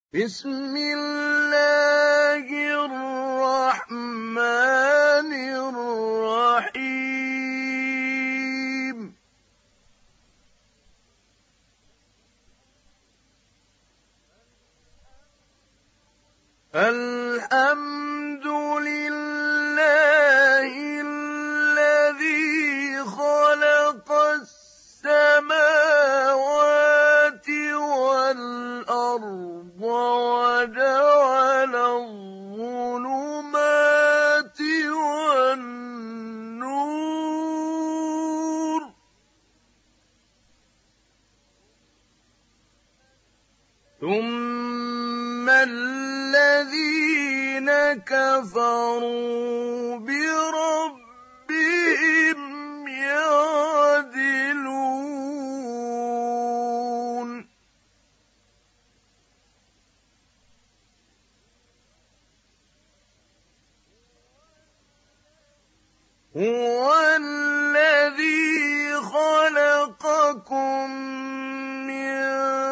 بسم الله الرحمن الرحيم الحمد لله الذي خلق السماوات والأرض وجعل الظلمات والنور ثم الذين كفروا بربهم يعدلون هو الذي خلقكم من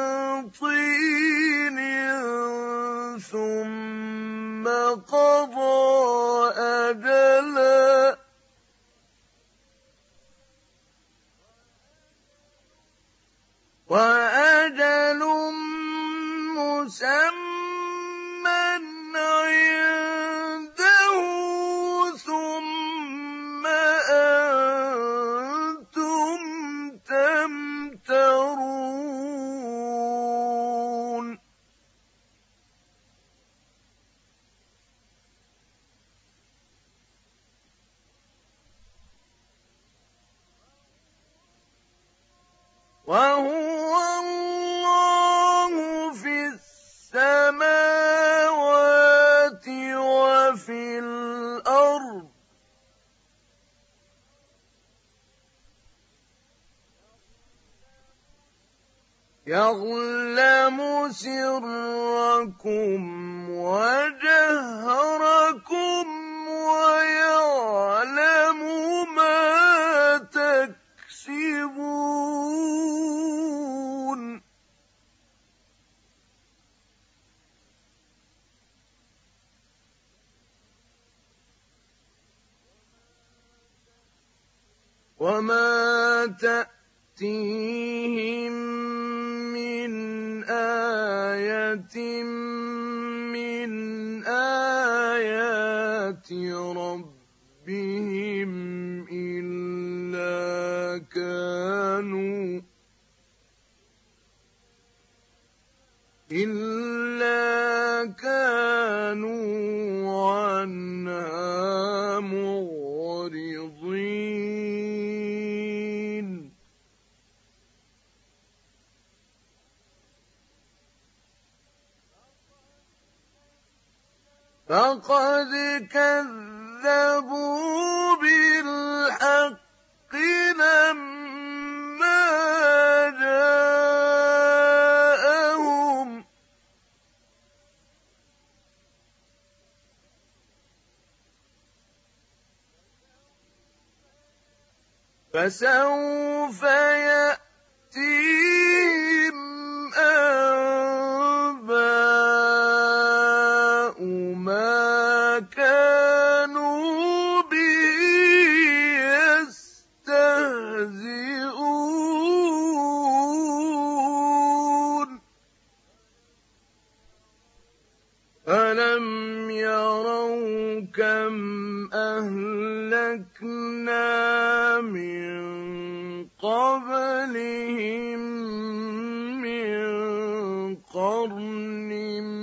طين ثم قضى أجلا وأجل مسمى عنده ثم أنتم تمترون وهو الله في السماوات وفي الأرض يعلم سركم وجهركم ويعلم ما تكسبون وما تأتيهم من آية من آيات ربهم إلا كانوا عنها معرضين فقد كذبوا بالحق لما جاءهم فسوف يأتيهم أنباء ما كانوا به يستهزئون ألم يروا كم أهلكنا من قبلهم من قرن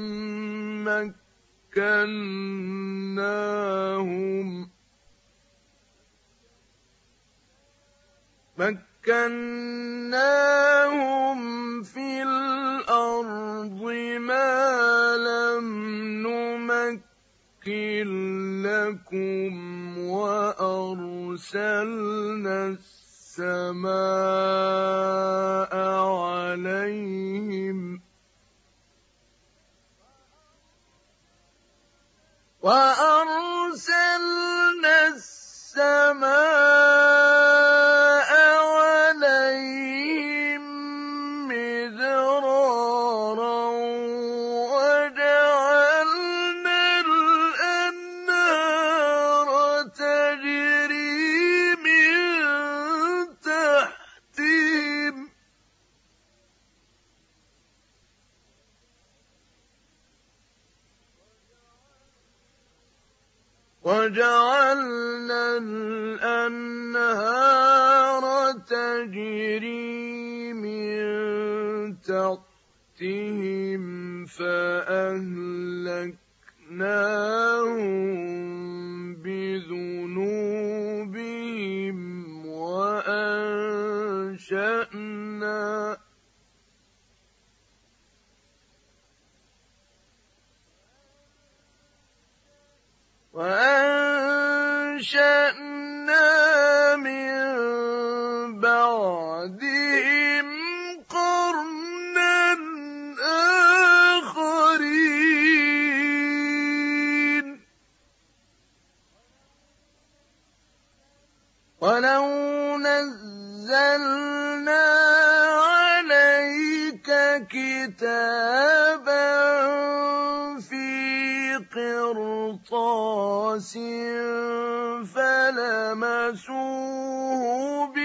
مكناهم في الأرض ما لم نمكن لكم وأرسلنا السماء عليهم مدرارا وجعلنا الأنهار تجري من تحتهم فأهلكناهم بذنوبهم وأنشأنا من بعدهم قرنا آخرين ولو نزلنا عليك كتابا في قرطاس فلمسوه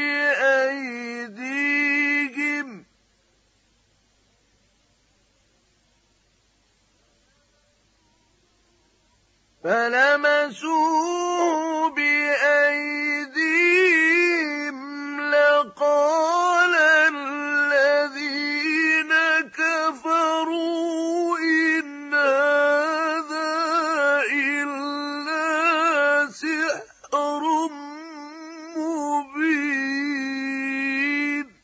بأيديهم لقال الذين كفروا إن هذا إلا سحر مبين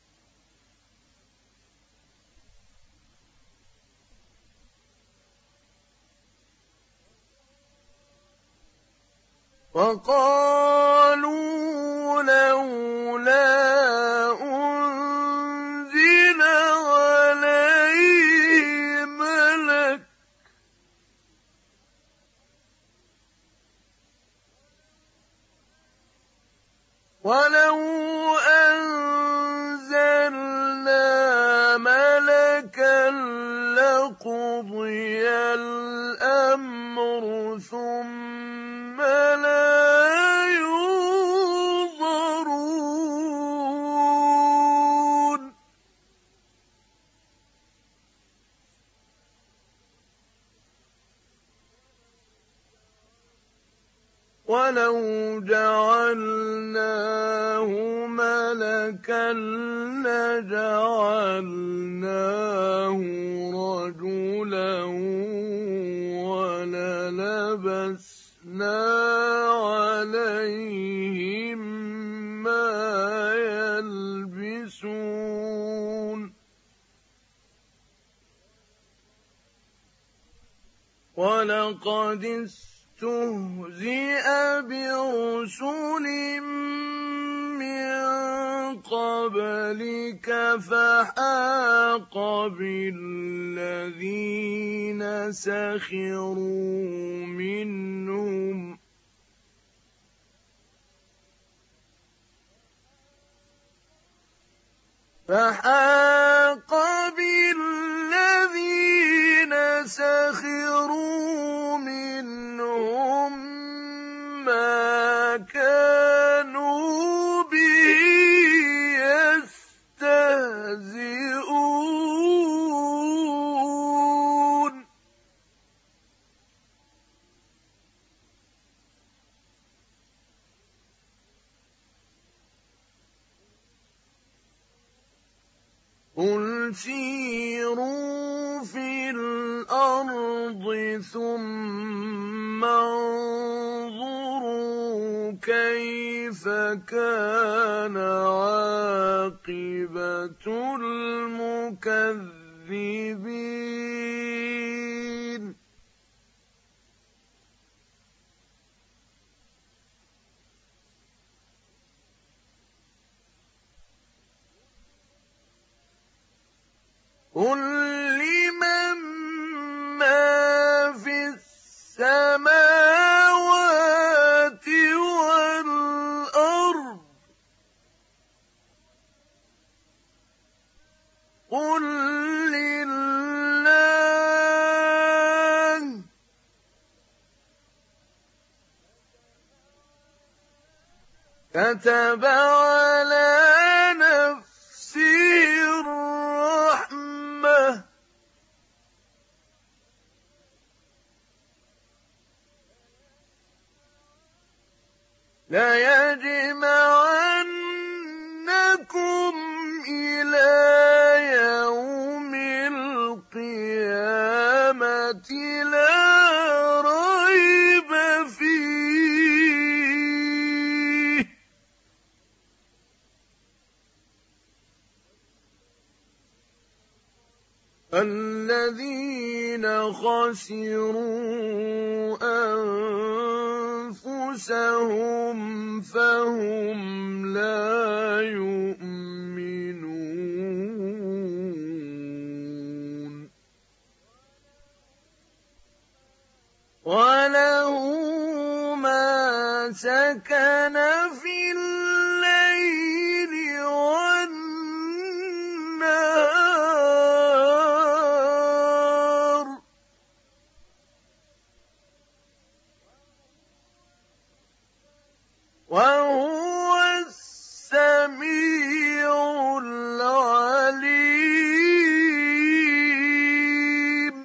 وقالوا لولا أنزل عليه ملك ولو أنزلنا ملكا لقضي الأمر ثم لا ينظرون ولو جعلناه ملكا لجعلناه رجلا وللبسنا عليهم ما يلبسون ولقد استهزئ برسل من قبلك فحاق بالذين سخروا منهم ما كانوا به يستهزئون قل سيروا في الأرض ثم انظروا كيف كان عاقبة المكذبين قل لمن ما في السماوات والأرض قل لله كتب على نفسه الرحمة لَيَجْمَعَنَّكُمْ إِلَىٰ يَوْمِ الْقِيَامَةِ لَا رَيْبَ فِيهِ ۚ الَّذِينَ خَسِرُوا أَنفُسَهُمْ فَهُمْ لَا يُؤْمِنُونَ وَلَهُ مَا سَكَنَ فِي اللَّيْلِ وَالنَّهَارِ ۚ وَهُوَ السَّمِيعُ الْعَلِيمُ.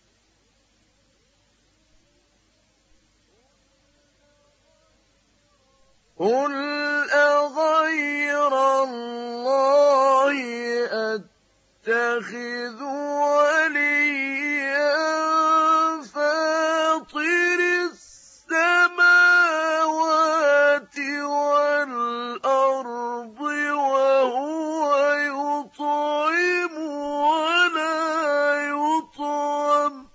قُلْ أَغَيْرَ اللَّهِ أَتَّخِذُ وَلِيًّا فَاطِرِ السَّمَاوَاتِ وَالْأَرْضِ وَهُوَ يُطْعِمُ وَلَا يُطْعَمُ ۗ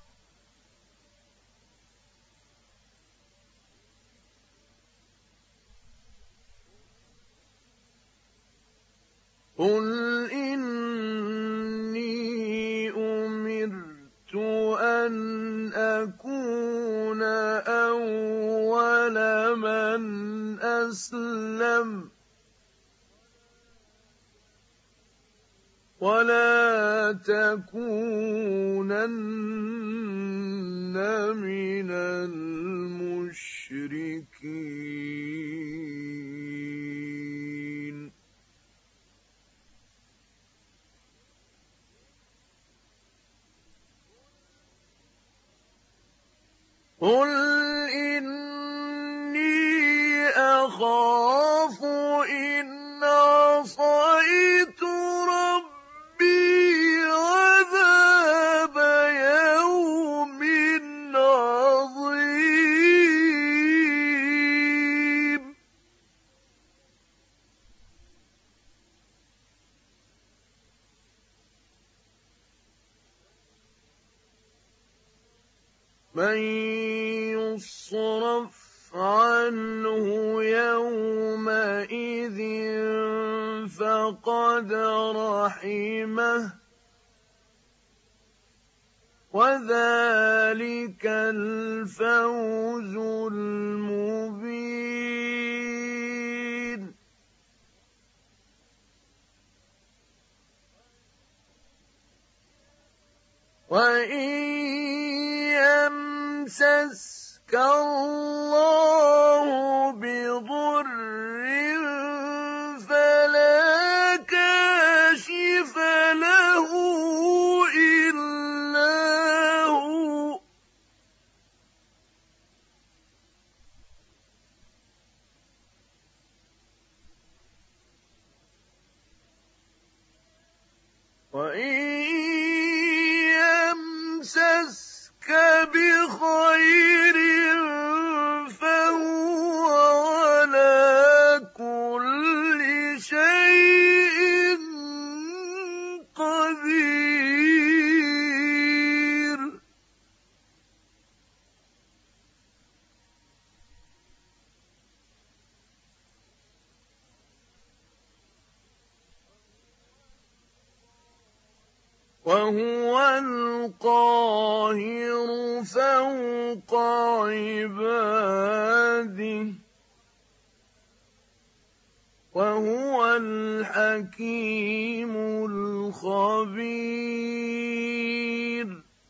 قُلْ إِنِّي أُمِرْتُ أَنْ أَكُونَ أَوَّلَ مَنْ أَسْلَمَ ۖ وَلَا تَكُونَنَّ مِنَ الْمُشْرِكِينَ قُلْ إِنِّي أَخَافُ إِنْ عَصَيْتُ رَبِّي عَذَابَ يَوْمٍ عَظِيمٍ مَن يُصْرَفْ عَنْهُ يَوْمَئِذٍ فَقَدْ رَحِمَهُ ۚ وَذَٰلِكَ الْفَوْزُ الْمُبِينُ. وَإِن يَمْسَسْكَ اللَّهُ بِضُرٍّ فَلَا كَاشِفَ لَهُ إِلَّا هُوَ ۖ وَإِن يَمْسَسْكَ بِخَيْرٍ فَهُوَ عَلَىٰ كُلِّ شَيْءٍ قَدِيرٌ. وَهُوَ الْقَاهِرُ فَوْقَ عِبَادِهِ ۚ وَهُوَ الْحَكِيمُ الْخَبِيرُ.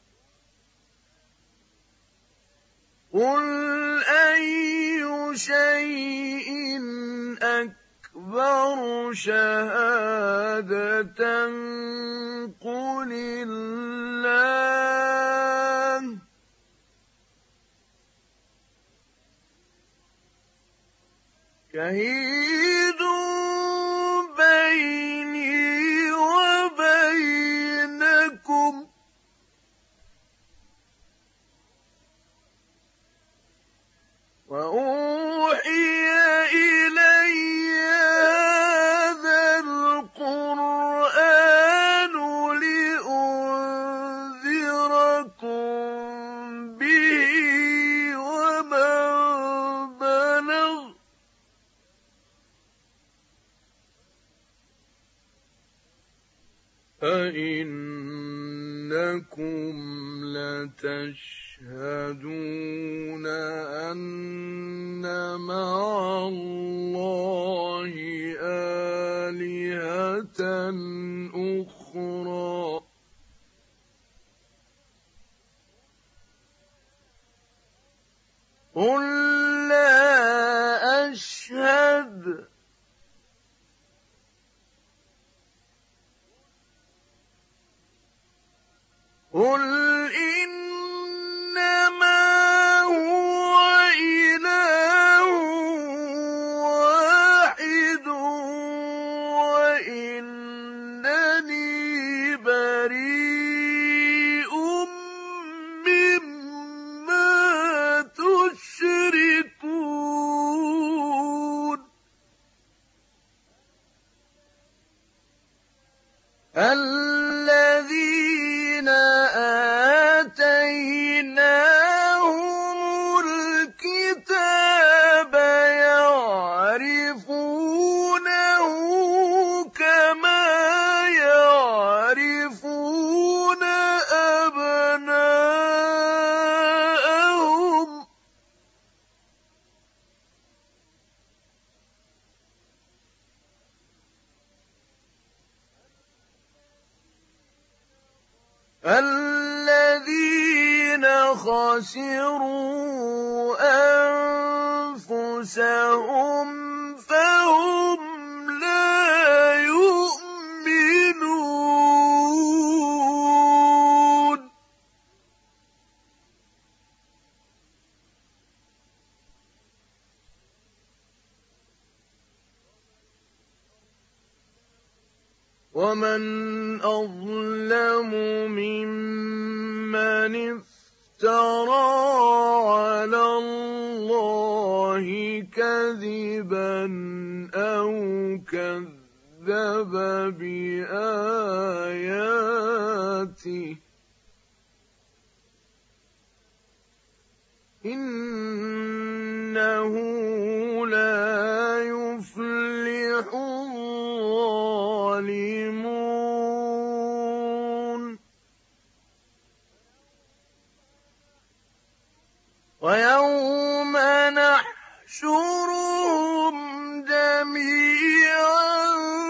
قُلْ أَيُّ شَيْءٍ أَكْبَرُ شَهَادَةً ۖ قُلِ اللَّهُ شهيد بيني وبينكم وأوحي إلي هذا القرآن لأنذركم به ومن بلغ أئنكم لتشهدون أن مع الله آلهة أخرى قل لا أشهد قل إنما هو إله واحد وإنني بريء مما تشركون الذين آتيناهم الكتاب يعرفونه كما يعرفون أبناءهم الذين خسروا أنفسهم فهم لا يؤمنون ومن أظلم ممن افترى على الله كذبا أو كذب بآياته إنه لا يفلح الظالمون ويوم نحشرهم جميعا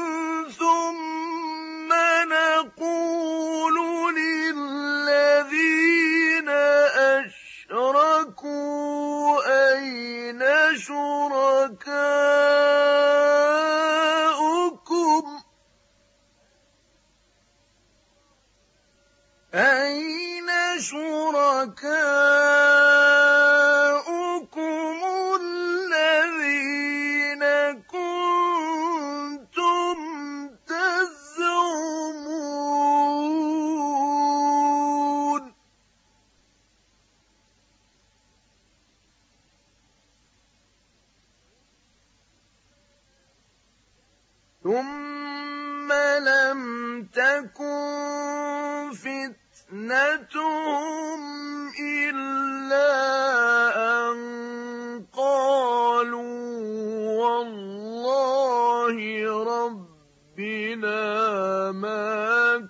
ثم نقول للذين أشركوا أين شركاؤكم الذين كنتم تزعمون ثم لم تكن فتنتهم إلا أن قالوا والله ربنا ما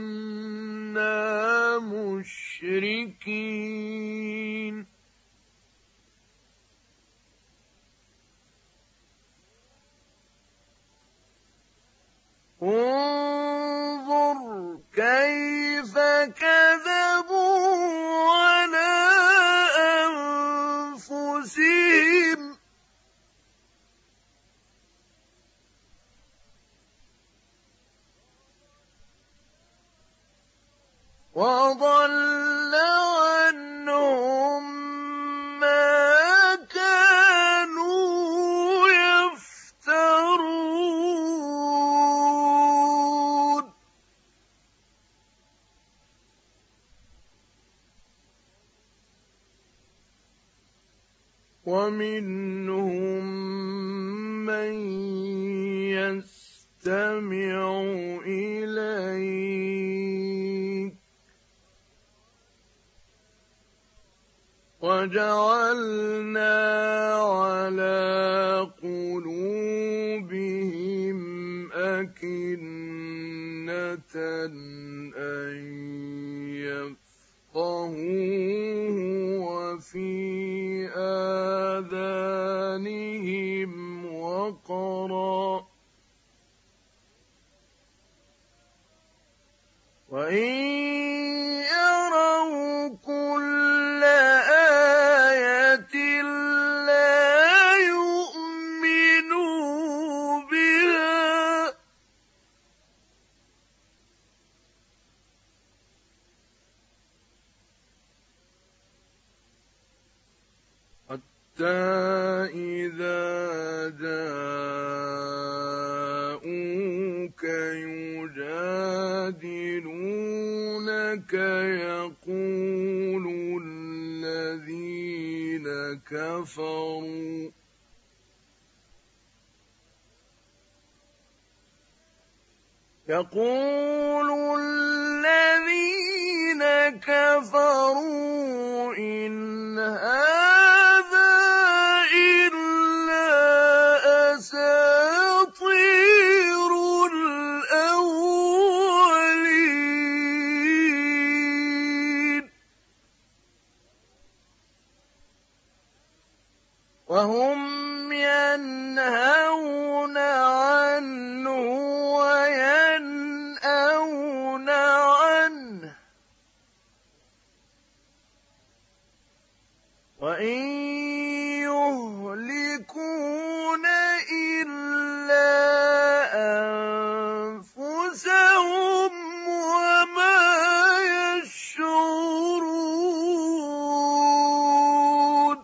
كنا مشركين انظر كيف كذبوا على أنفسهم وضل عنهم ما كانوا ومنهم من يستمع إليك وجعلنا على قلوبهم أكنة أن يفقهوه وفي آذانهم وقرا وإن يروا كل آية لا يؤمنوا بها حتى إذا جاءوك يجادلونك يقول الذين كفروا إن هذا إلا أساطير الأولين وهم ينهون عنه وينأون عنه وإن يهلكون إلا أنفسهم وما يشعرون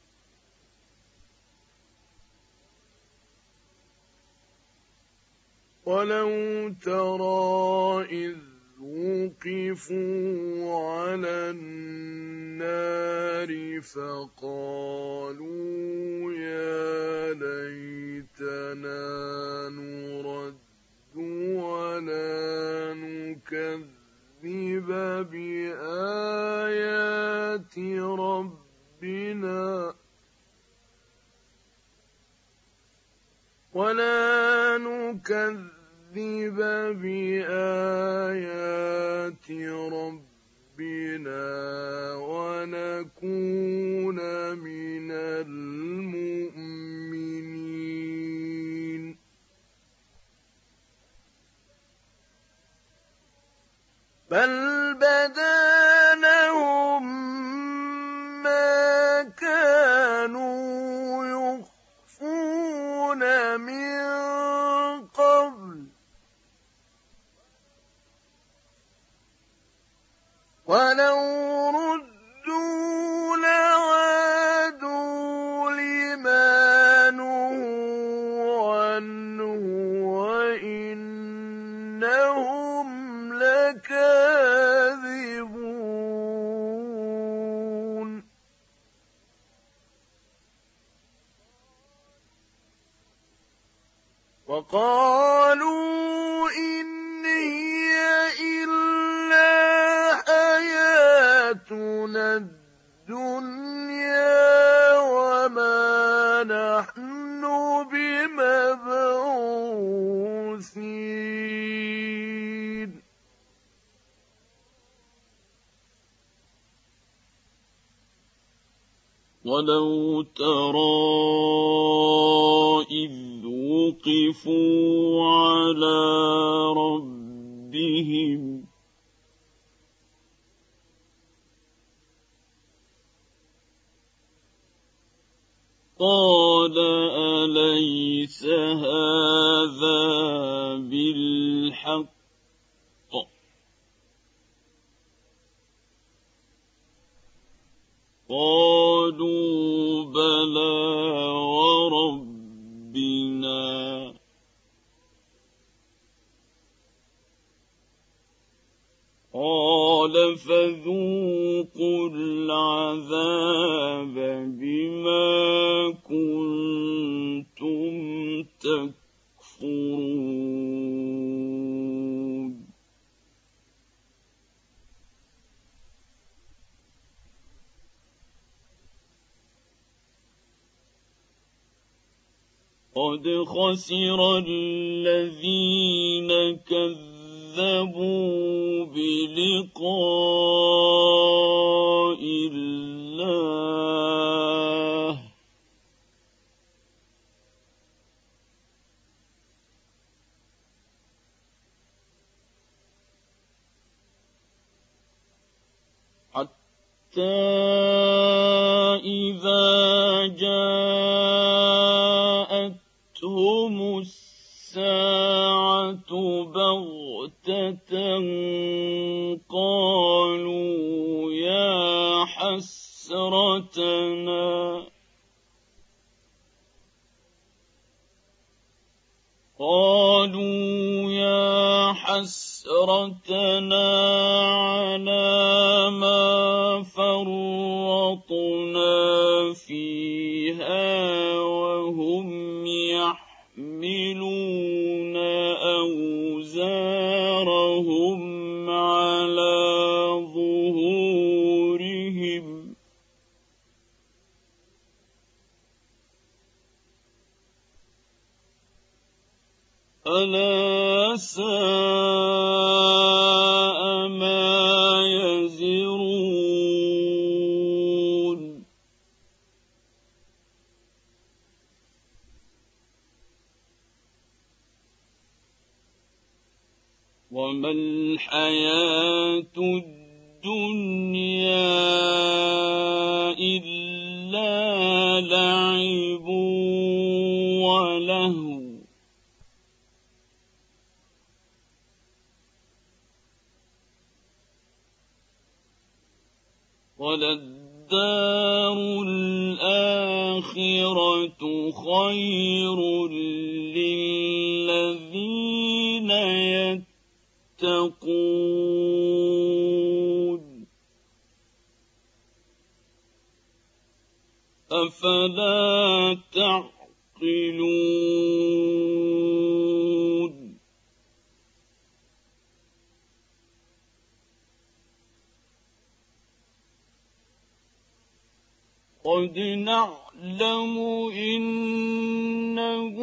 ولو ترى إذ وقفوا على النار فقالوا يا ليتنا نرد ولا نكذب بآيات ربنا ونكون من المؤمنين بل بدا لهم ما كانوا يخفون من قبل ولو ردوا لعادوا لما نهوا عنه وإنهم لكاذبون وقالوا إن هي إلا حياتنا الدنيا وما نحن بمبعوثين ولو ترى إذ وقفوا على ربهم قال أليس هذا بالحق قالوا بلى وربنا قال فذوقوا فذوقوا العذاب بما كنتم تكفرون قد خسر الذين كذبوا بلقاء الله حتى إذا جاءتهم الساعة بغتة قالوا يا حسرتنا على ما فرطنا فيها وهم يحملون أوزارهم على ظهورهم ألا ساء ما يزرون وما الحياة الدنيا إلا لعب ولهو وللدار الآخرة خير للذين يتقون أفلا تعقلون قد نعلم إنه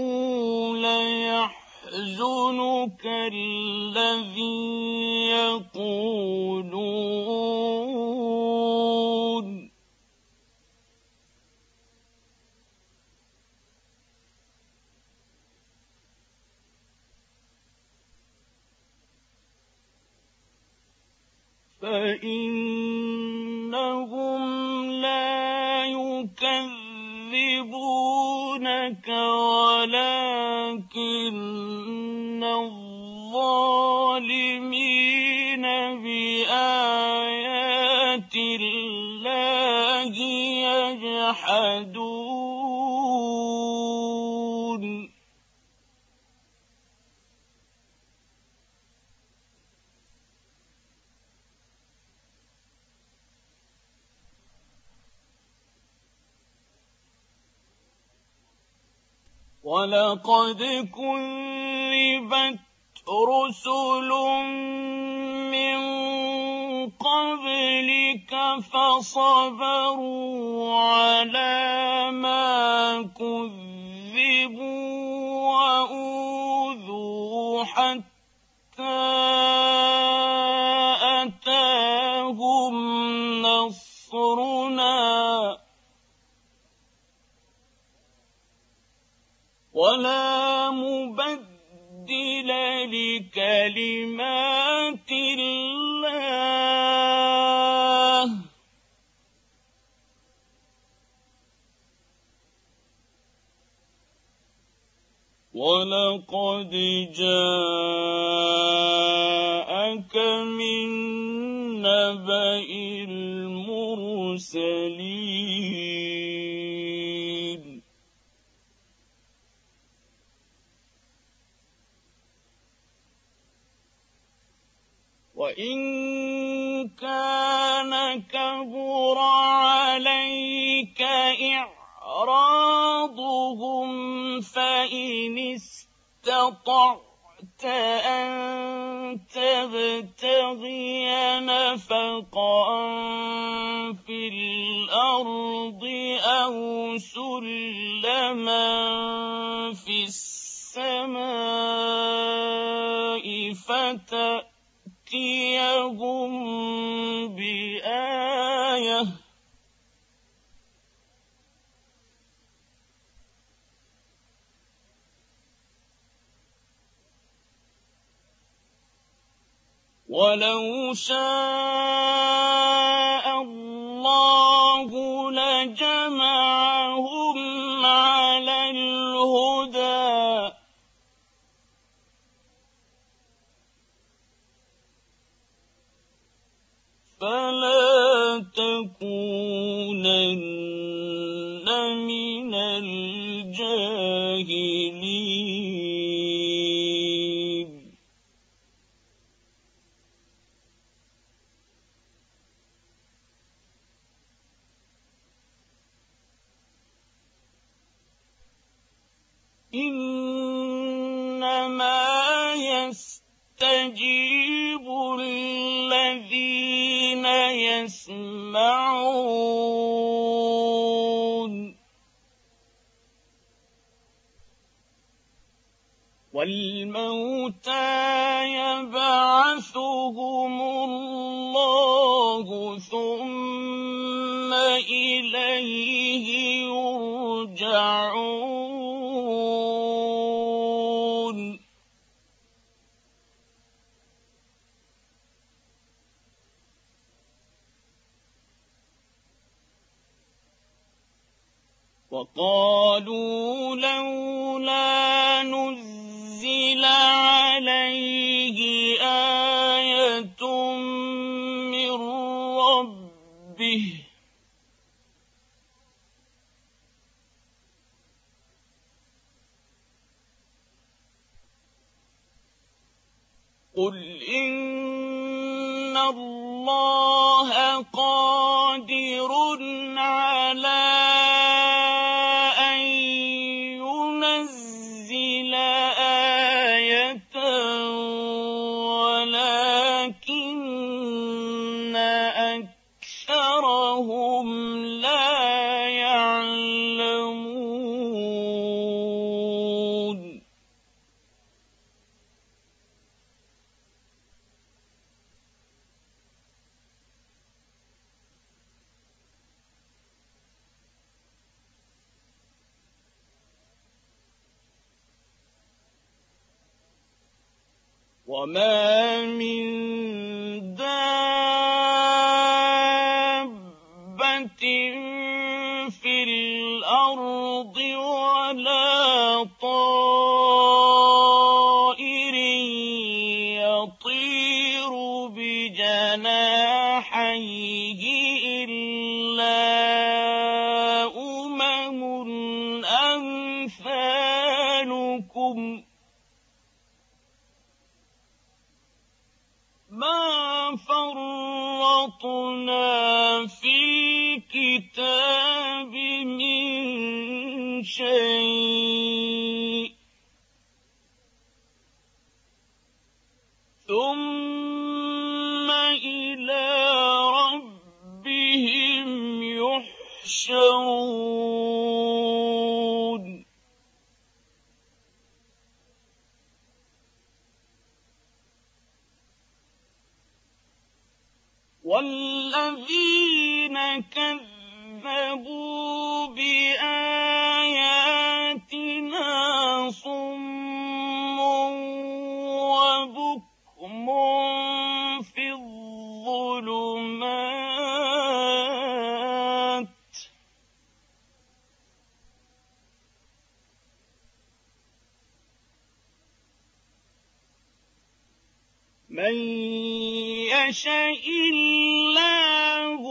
ليحزنك الذي يقولون فإنهم لا يكذبونك ولكن الظالمين بآيات الله يجحدون ولقد كذبت رسل من قبلك فصبروا على ما كذبوا وأوذوا حتى أتاهم نصرنا ولا مبدل لكلمات الله ولقد جاءك من نبأ المرسلين وإن كان كبر عليك إعراضهم فإن استطعت أن تبتغي نفقا في الأرض أو سلما في السماء فتأتيهم بآية ولو شاء الله لجمعهم على الهدى فلا تكونن من الجاهلين إنما يستجيب الذين يسمعون والموتى يبعثهم الله ثم إليه يرجعون وقالوا لولا نزل عليه آية من ربه قل إن الله قادر على أن ينزل آية ولكن أكثرهم لا يعلمون وما من دابة في الأرض ولا طائر يطير بجناحيه إلا أمثالكم ما فرطنا في الكتاب من شيء ثم إلى ربهم يحشرون والذين كذبوا بآياتنا صم وبكم في الظلمات من يشاء الله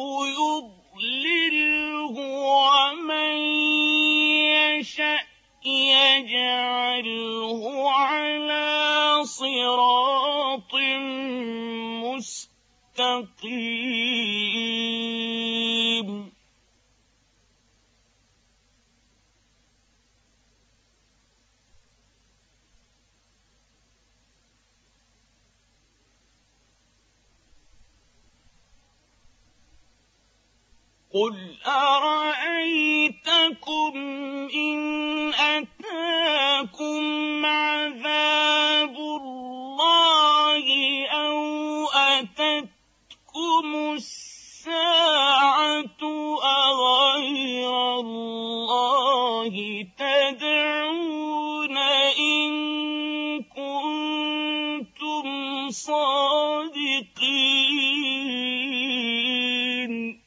يضلله ومن يشاء يجعله على صراط قل أرأيتكم إن أتاكم عذاب الله أو أتتكم الساعة أغير الله تدعون إن كنتم صادقين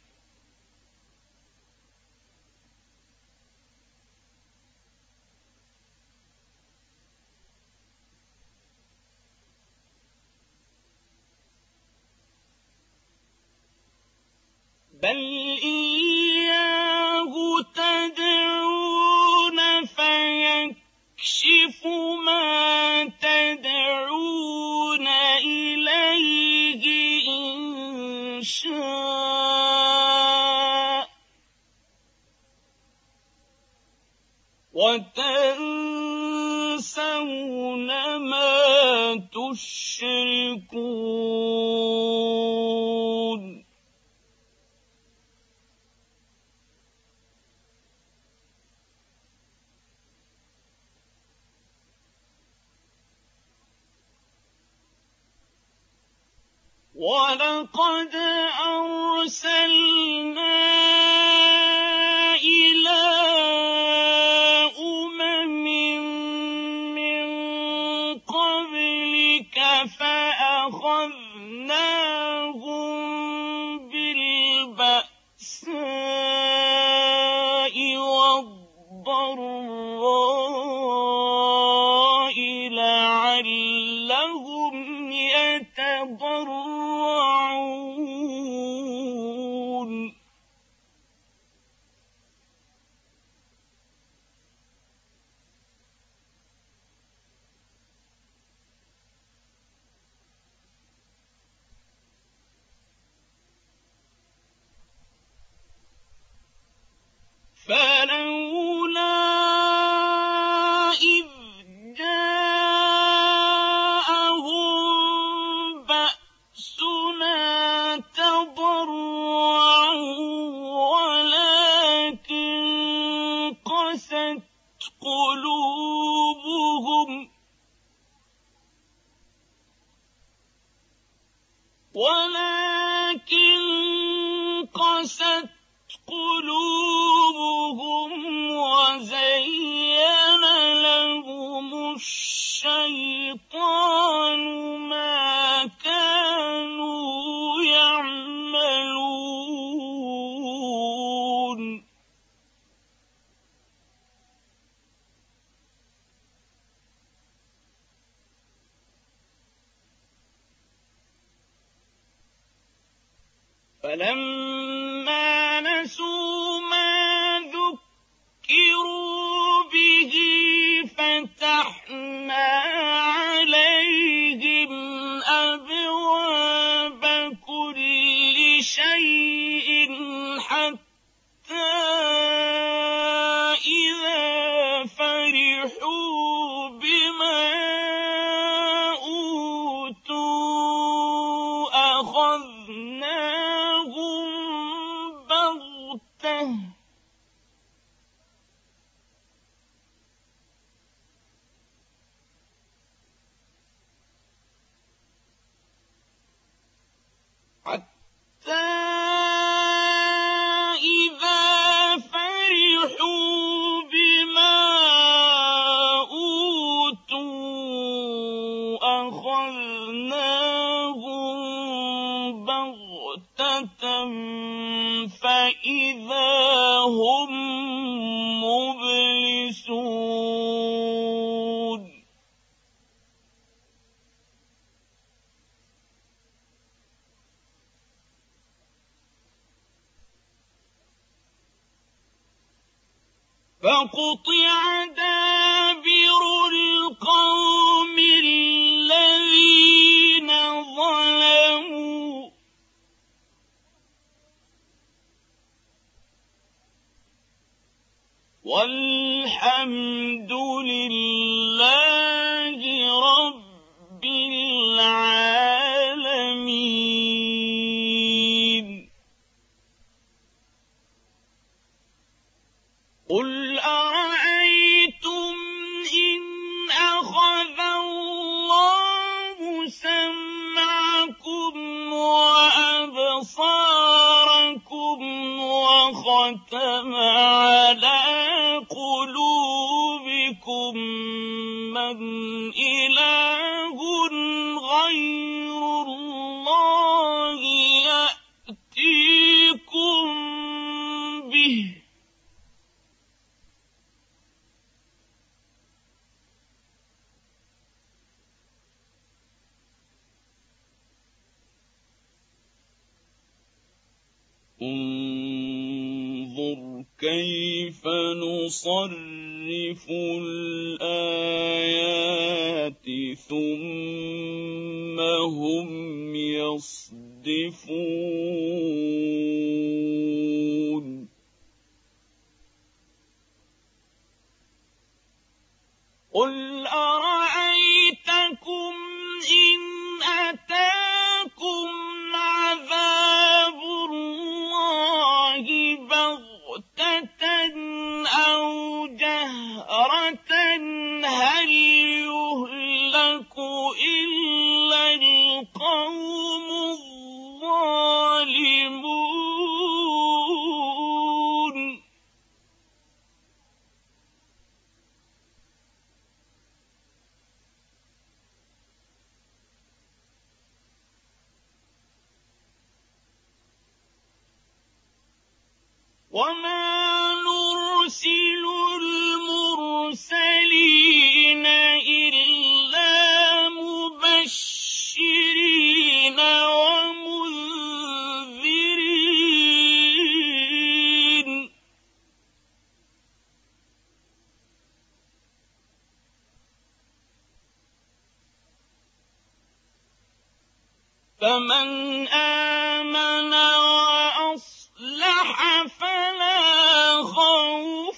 بل إياه تدعون فيكشف ما تدعون إليه إن شاء وتنسون ما تشركون ولقد أرسلنا إلى أمم من قبلك فأخذناهم بالبأساء والضراء لعلهم يتضرعون فلولا إذ جاءهم بأسنا تضرعوا ولكن قست قلوبهم وزين لهم الشيطان ما كانوا يعملون فلما نسوا ما ذكروا به فتحنا عليهم أبواب كل شيء حتى إذا فرحوا بما أوتوا أخذناهم بغتة حتى إذا فرحوا بما أوتوا أخذناهم بغتة فإذا هم مبلسون فقطع دابر القوم الذين ظلموا والحمد لله رب العالمين قل أرأيتم إن أخذ الله سمعكم وأبصاركم وختم على قلوبكم من إله غير الله يأتيكم به انظر كيف نصرف الآيات ثم هم يصدفون قل أرأيتكم إن أتاكم عذاب الله بغتة أو جهرة هل يهلك إلا القوم الظالمون وما نرسل المرسلين إلا مبشرين ومنذرين فمن آمن وأصلح فلا خوف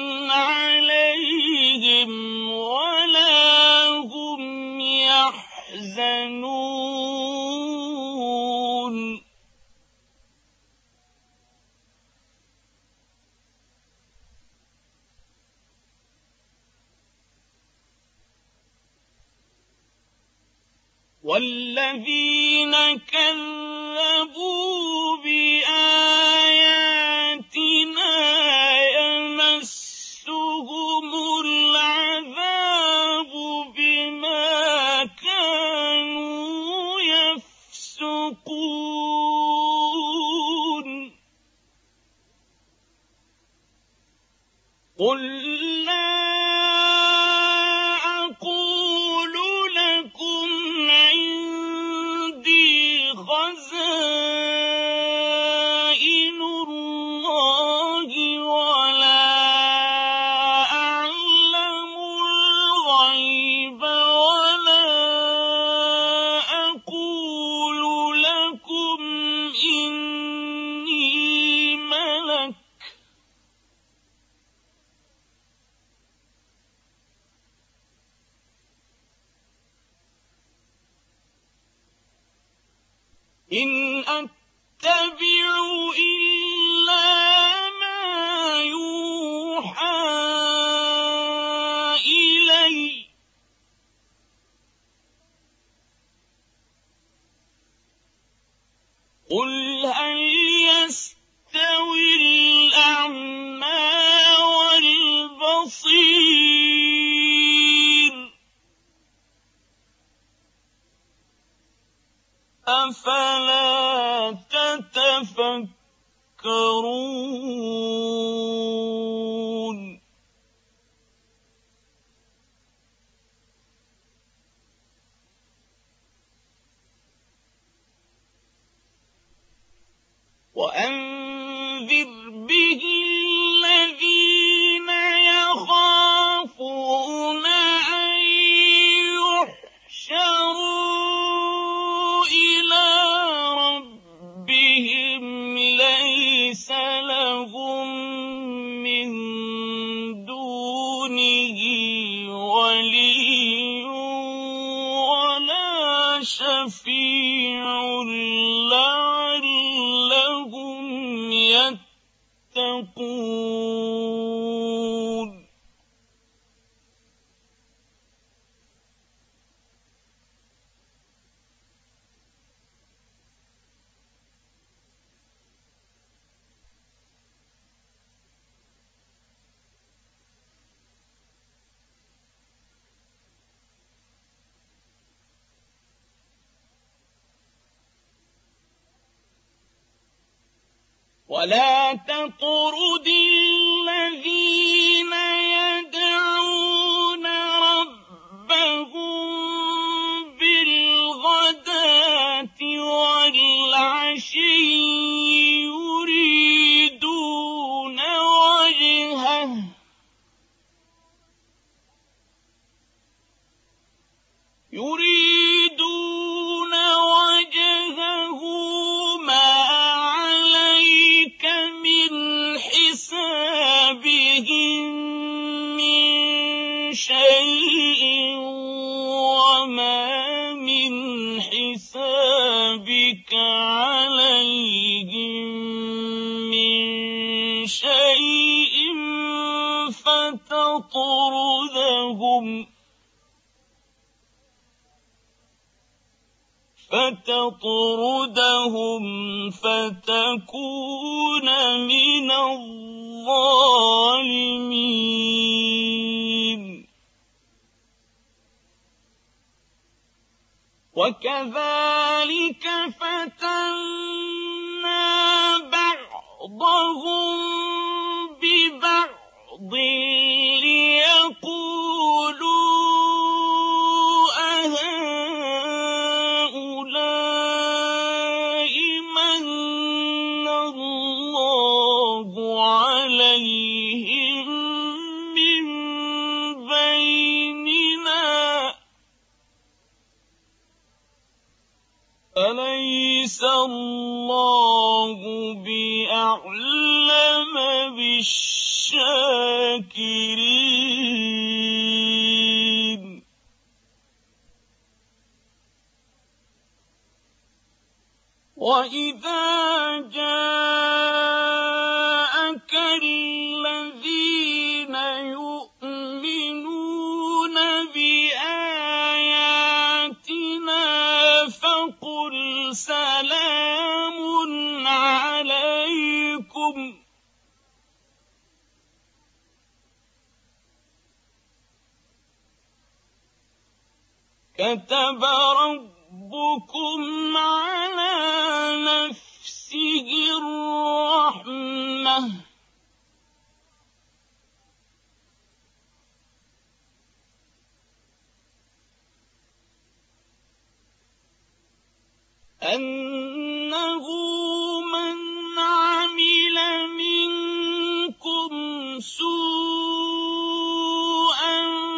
عليهم ولا هم يحزنون والذين كذبوا بآياتنا يمسهم العذاب بما كانوا يفسقون قل لا أقول لكم عندي خزائن الله ولا أعلم الغيب ولا أقول لكم إني ملك إن أتبع إلا ما يوحى إلي قل هل يستوي الأعمى والبصير أفلا تتفكرون وأنذر به الذين يخافون أن يحشروا إلى ربهم ليس لهم من دونه ولي ولا شفيع لعلهم يتقون ولا تطرد الذين يدعون ربهم بالغداة والعشي يريدون وجهه ما عليك من حسابهم من شيء وما من حسابك عليهم من شيء فتطردهم فتكون من الظالمين وكذلك فتنا بعضهم ببعض ليقولوا أهؤلاء من الله عليهم من بيننا أليس الله بأعلم بالشاكرين وإذا جاءك الذين يؤمنون بآياتنا فقل سلام عليكم كتب ربكم على نفسه الرحمة أنه من عمل منكم سوءا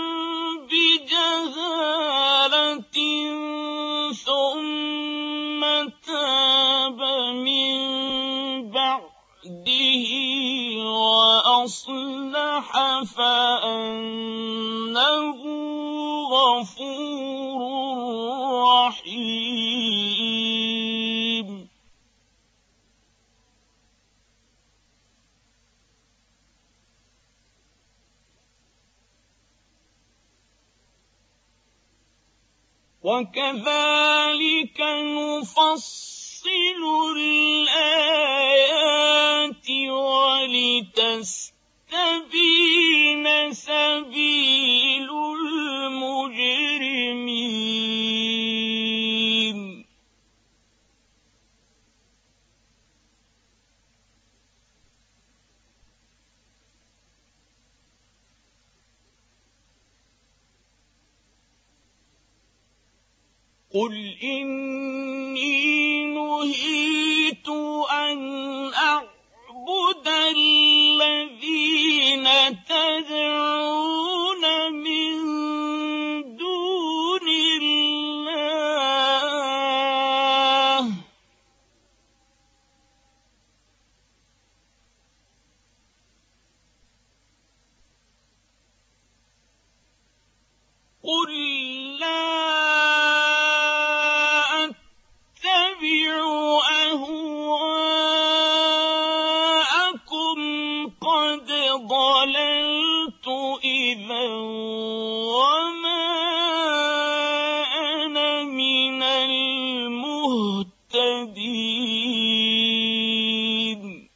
بجهالة ثم تاب من بعده وأصلح فأنه غفور رحيم وكذلك نفصل الآيات ولتستبين سبيل المجرمين قل إني نهيت أن أعبد الذين تدعون من دون الله قل لا قد ضللت إذا وما أنا من المهتدين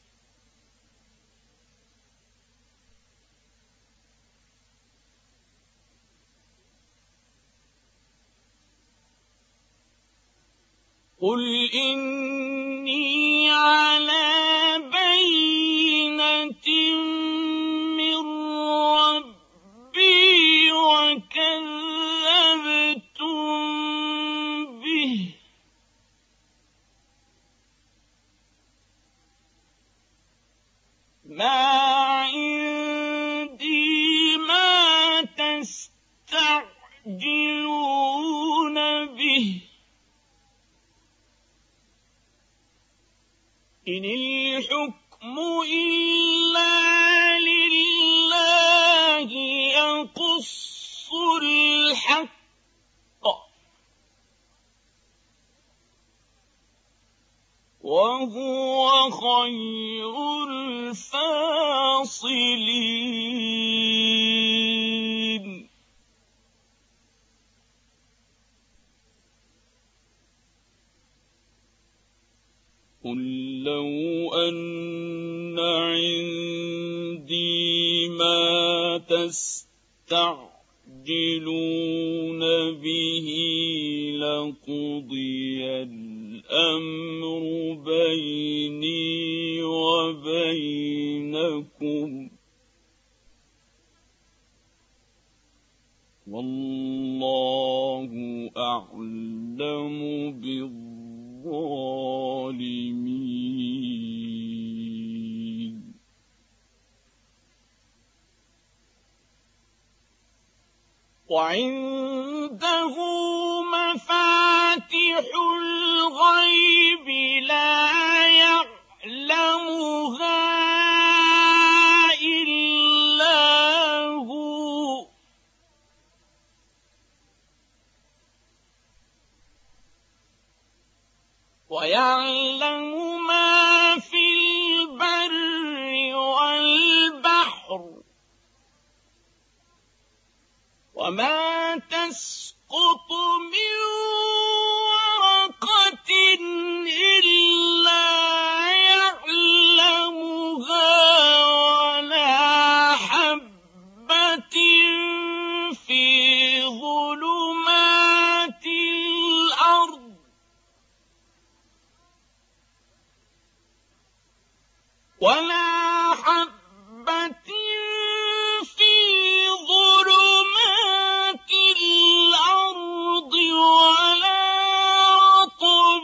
قل إني على بينة ما عندي ما تستعجلون به إن الحكم إلا لله يقص الحق وهو خير الفاصلين قل لو أن عندي ما تستعجلون به لقضي الأمر بيني وبينكم والله أعلم بالظالمين وعنده مفاتح الغيب لا يعلمها إلا هو ويعلم ما في البر والبحر وما تسقط من ورقة إلا يعلمها ولا حبة في ظلمات الأرض ولا حبة في ظلمات الأرض ولا رطب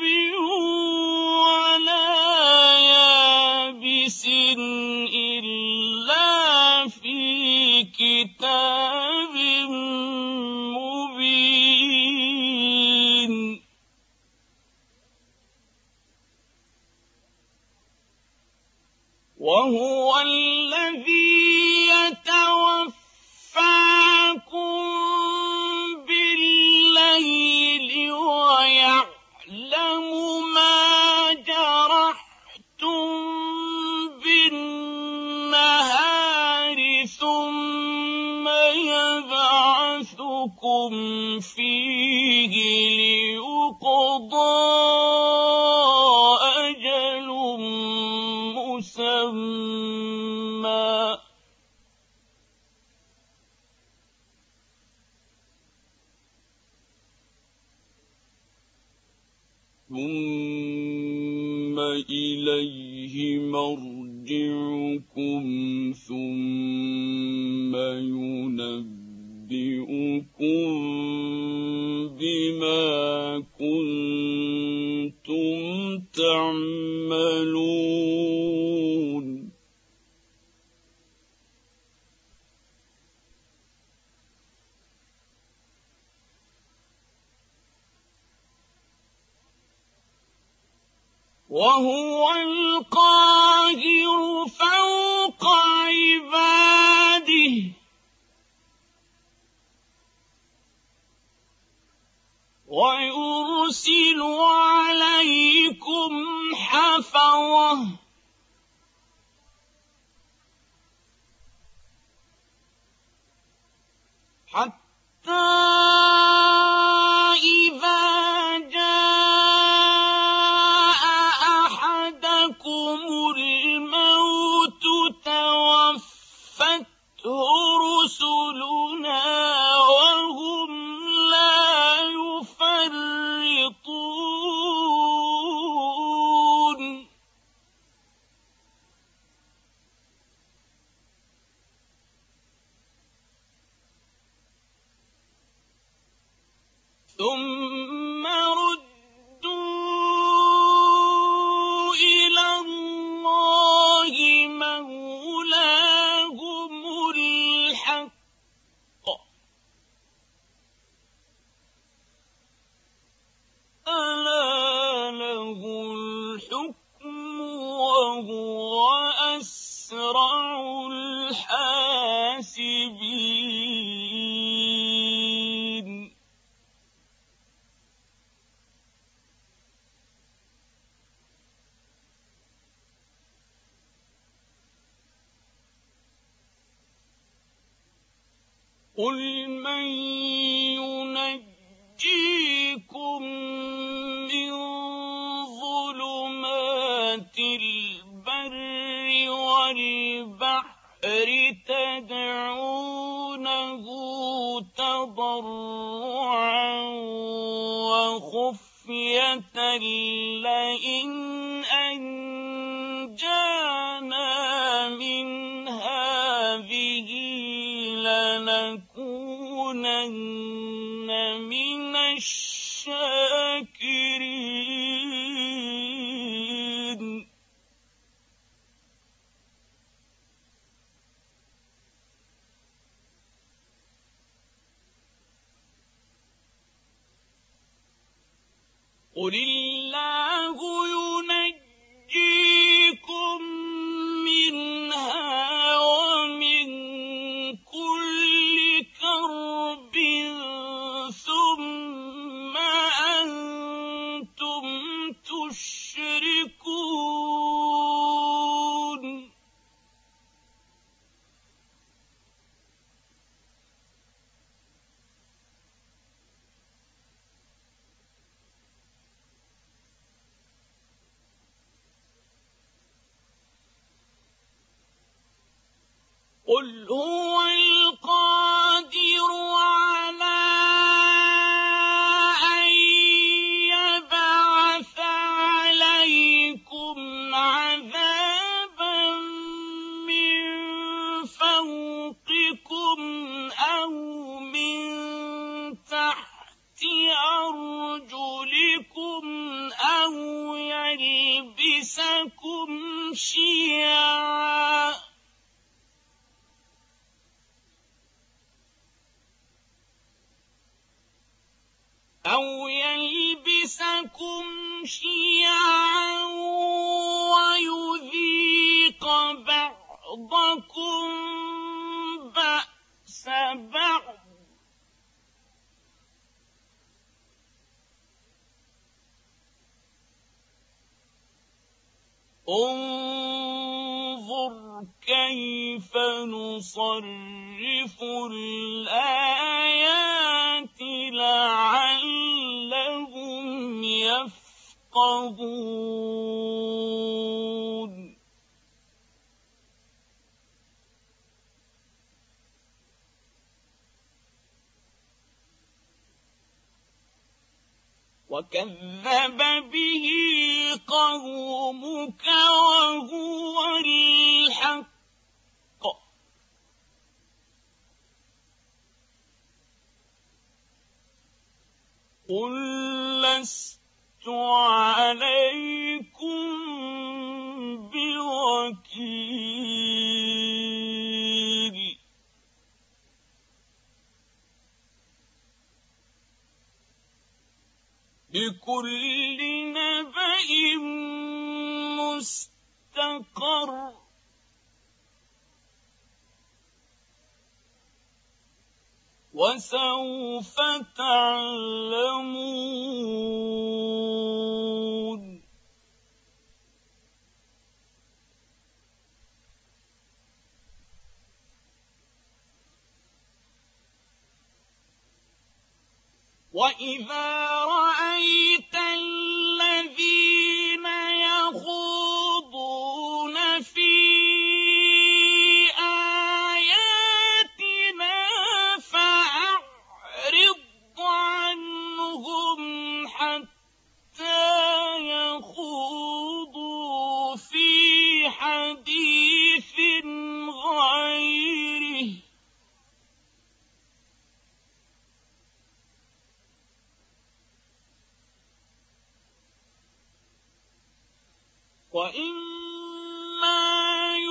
ولا يابس إلا في كتاب مبين وهو الذي يتوفاكم بالليل ويعلم ما جرحتم بالنهار ثم يبعثكم فيه ليقضى أجل مسمى ثم إليه مرجعكم ثم ينبئكم بما كنتم تعملون وهو القاهر فوق عباده ويرسل عليكم حفظة حتى إذا جاء أحدكم الموت توفته رسلنا وهم لا يفرطون ثم ردوا إلى الله مولاهم أسرع الحاسبين قل من ينجيكم من ظلمات البر والبحر تدعونه تضرعا وخفية لئن أنجانا من هذه لنكونن من الشاكرين قل الله ينجيكم منها ومن كل كرب ثم أنتم تشركون قل هو القادر على أن يبعث عليكم عذابا من فوقكم أو من تحت أرجلكم أو يلبسكم شيعا ويذيق بعضكم بأس بعض انظر كيف نصرف الآيات لعلهم يفقهون وكذب به قومك وهو الحق قل لست عليكم بوكيل لكل نبأ مستقر وسوف تعلمون وإذا رأيت الذين يخوضون في آياتنا فأعرض عنهم حتى يخوضوا في حديث غيره وإما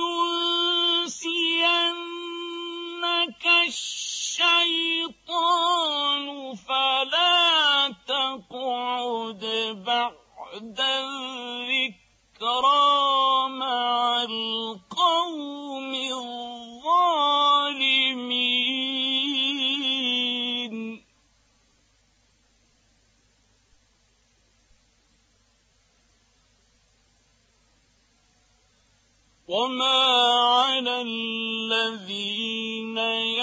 ينسينك الشيطان فلا تقعد بعد الذكرى مع القوم القوم الظالمين. وما على الذين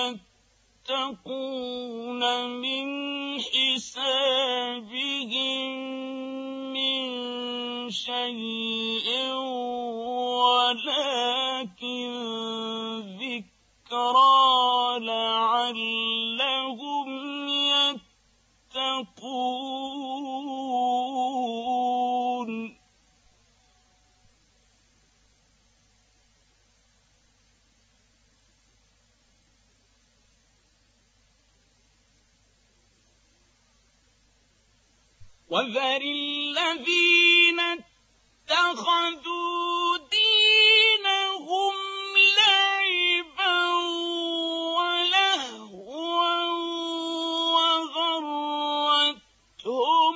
يتقون من حسابهم من شيء ولكن ذكرى لعلهم يتقون. وذر الذين اتخذوا دينهم لعبا ولهوا وغرتهم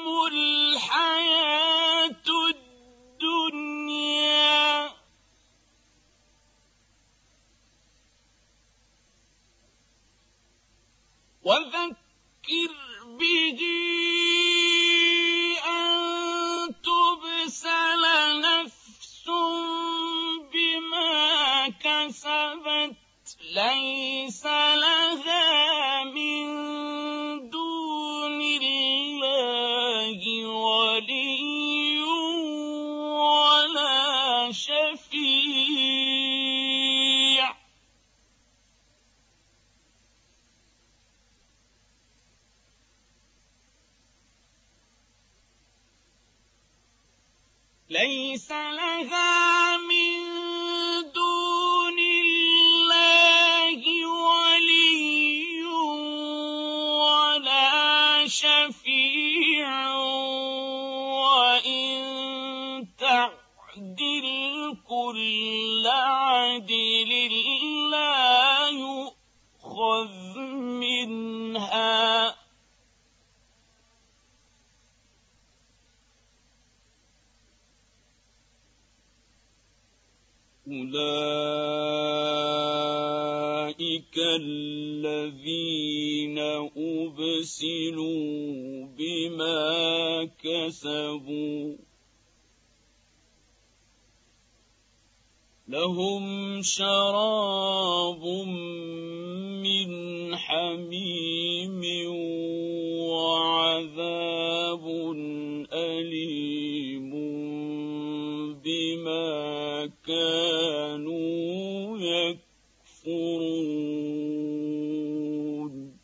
الحياة الدنيا وذكر به ليس لها من دون الله ولي ولا شفيع. ليس لها من دون الله ولي ولا شفيع وإن تعدل كل عدل لا يؤخذ منها. أولئك الذين أبسلوا بما كسبوا لهم شراب من حميم وعذاب أليم بما كانوا يكفرون.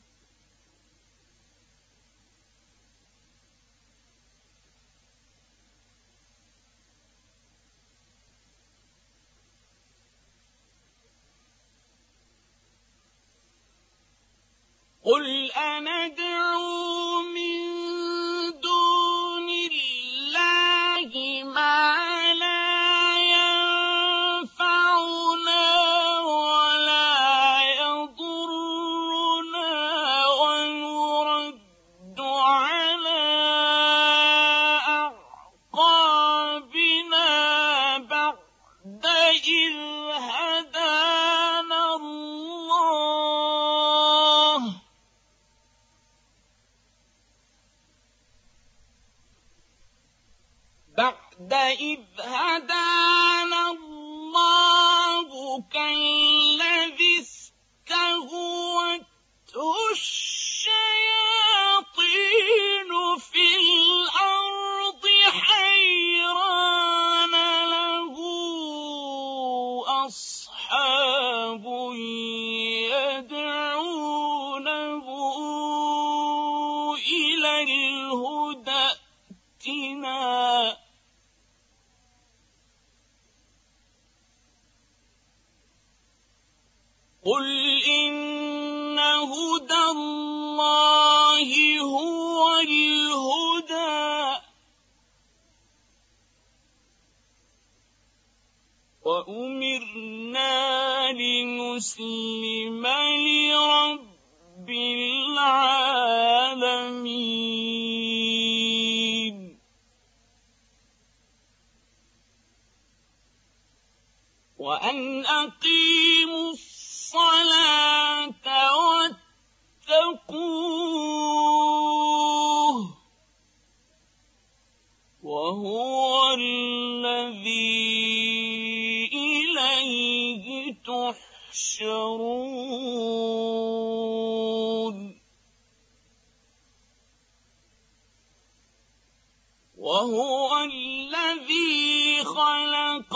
قل أندعو من دون الله ما لا ينفعنا ولا يضرنا ونرد على أعقابنا بعد إذ هدانا الله كالذي استهوته الشياطين في الأرض حيران له أصحاب يدعونه إلى الهدى ائتنا. قل إن هدى الله هو الهدى وأمرنا لنسلم لرب العالمين. وأن أن أقيموا الصلاة واتقوه وهو الذي إليه تحشرون وهو الذي خلق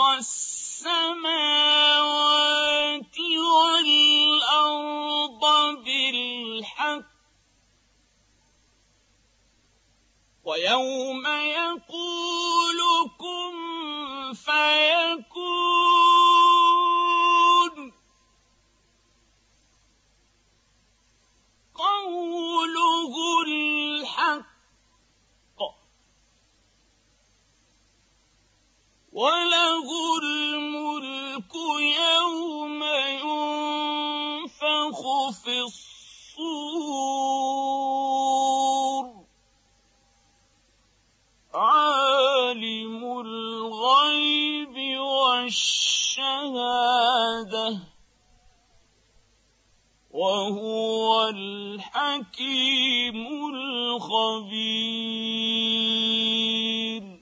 السماوات والأرض بالحق ويوم يقول كن فيكون قوله الحق وله الملك يوم ينفخ في الصور عالم الغيب والشهادة وهو الحكيم الخبير.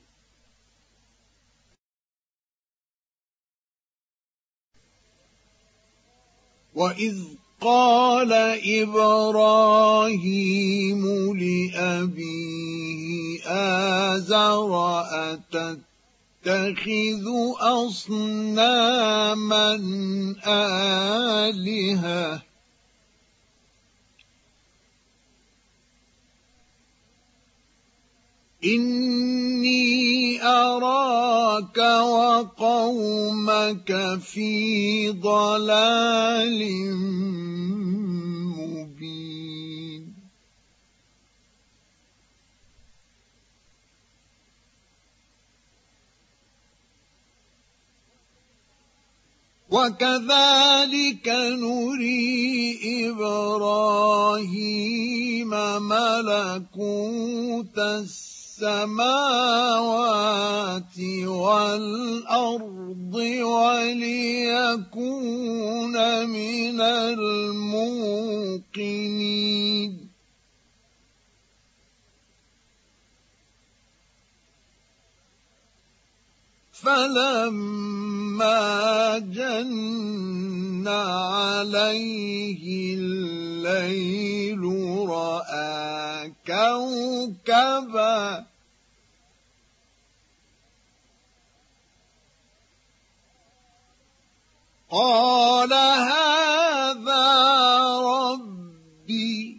وإذ قال إبراهيم لأبيه آزر أتتخذ أصناما آلهة إني أراك وقومك في ضلال مبين وكذلك نري إبراهيم ملكوت السماوات والأرض وليكون من الموقنين فلما جن عليه الليل رأى كوكبا قال هذا ربي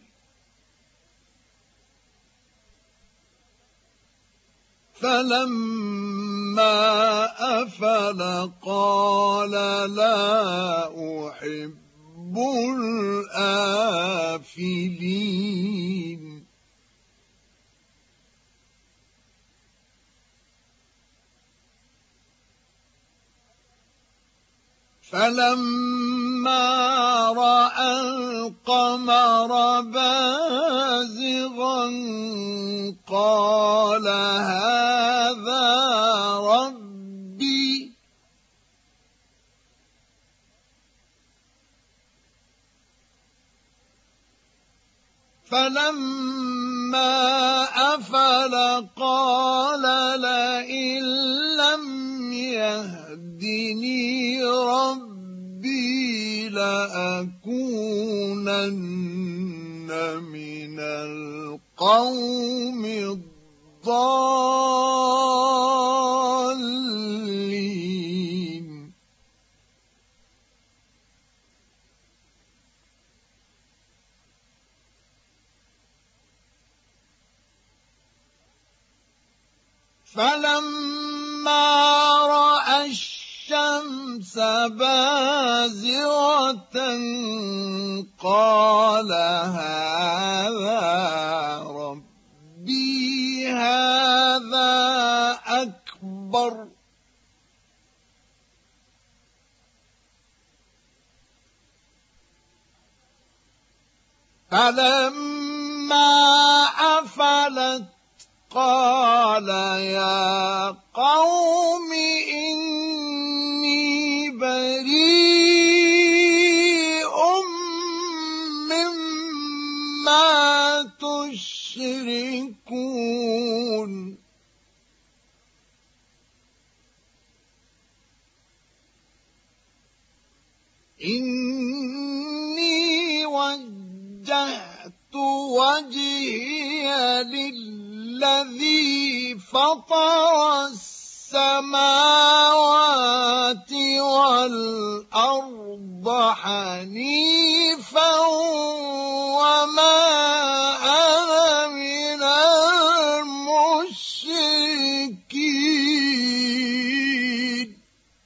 فلما أفل قال لا أحب الآفلين فلما رأى القمر بازغا قال هذا ربي فلما أفل قال لئن لم يهدني ربي لأكونن من القوم الضالين فلما رأى الشمس بازغة قال هذا ربي هذا أكبر فلما أفلت قال يا قوم إني بريء إني وجهت وجهي للذي فطر السماوات والأرض حنيفا وما أنا من المشركين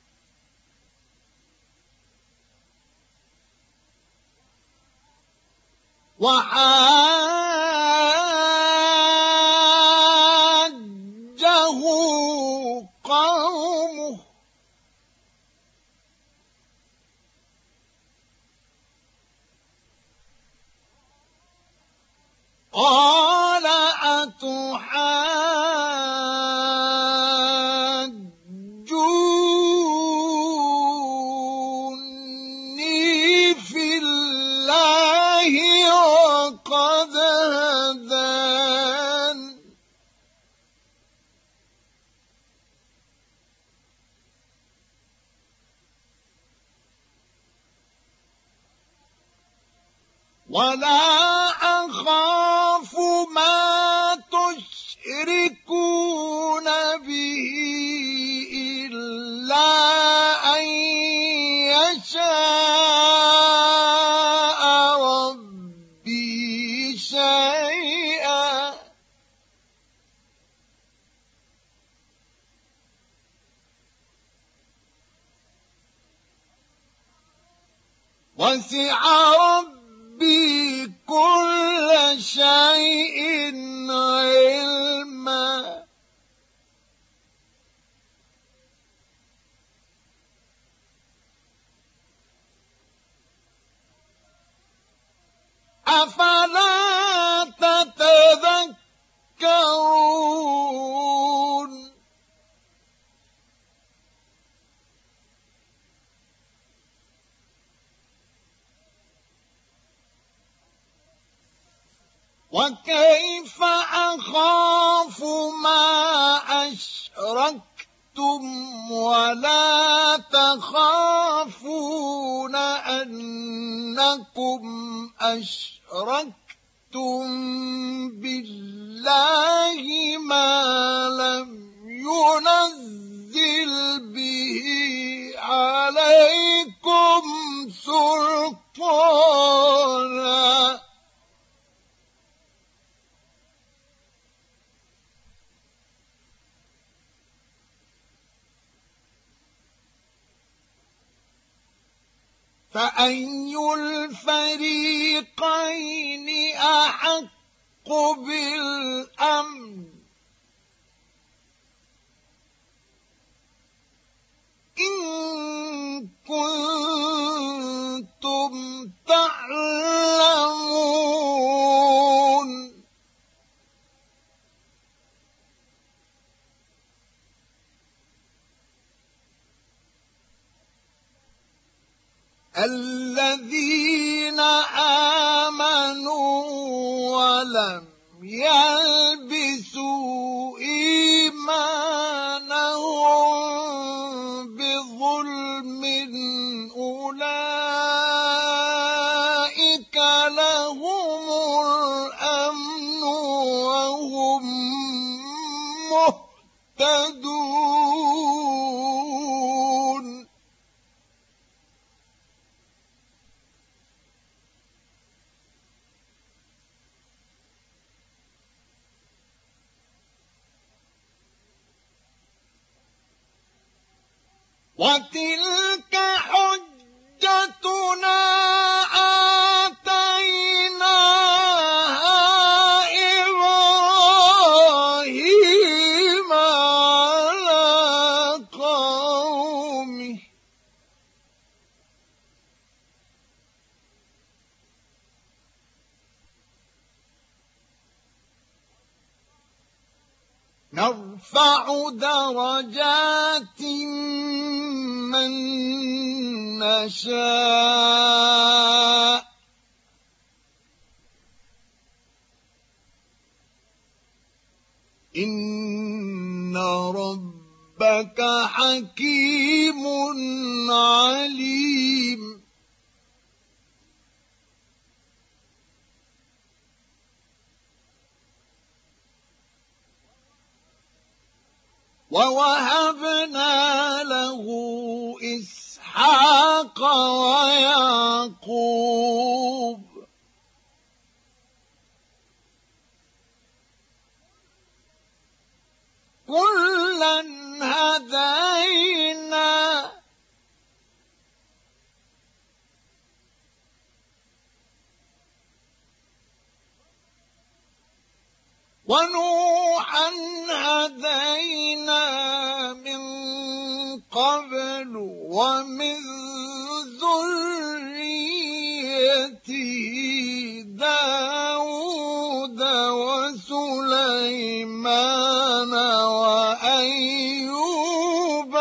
وحاجه قومه قال أتحاجوني في الله وقد هدان ولا أخاف ما تشركون به إلا أن يشاء ربي شيئا وسع ربي كل شيء علما أفلا تتذكرون وكيف أخاف ما أشركتم ولا تخافون أنكم أشركتم بالله ما لم ينزل به عليكم سلطانا فأي الفريقين أحق بالأمن إن كنتم تعلمون الذين آمنوا ولم يلبسوا إيمانهم بظلم أولئك لهم الأمن وهم مهتدون وتلك حجتنا آتيناها إبراهيم على قومه نرفع درجات من نشاء إن ربك حكيم عليم ووهبنا له إسحاق ويعقوب كلا هدينا ونوحا هدينا من قبل ومن ذريته داود وسليمان وأيوب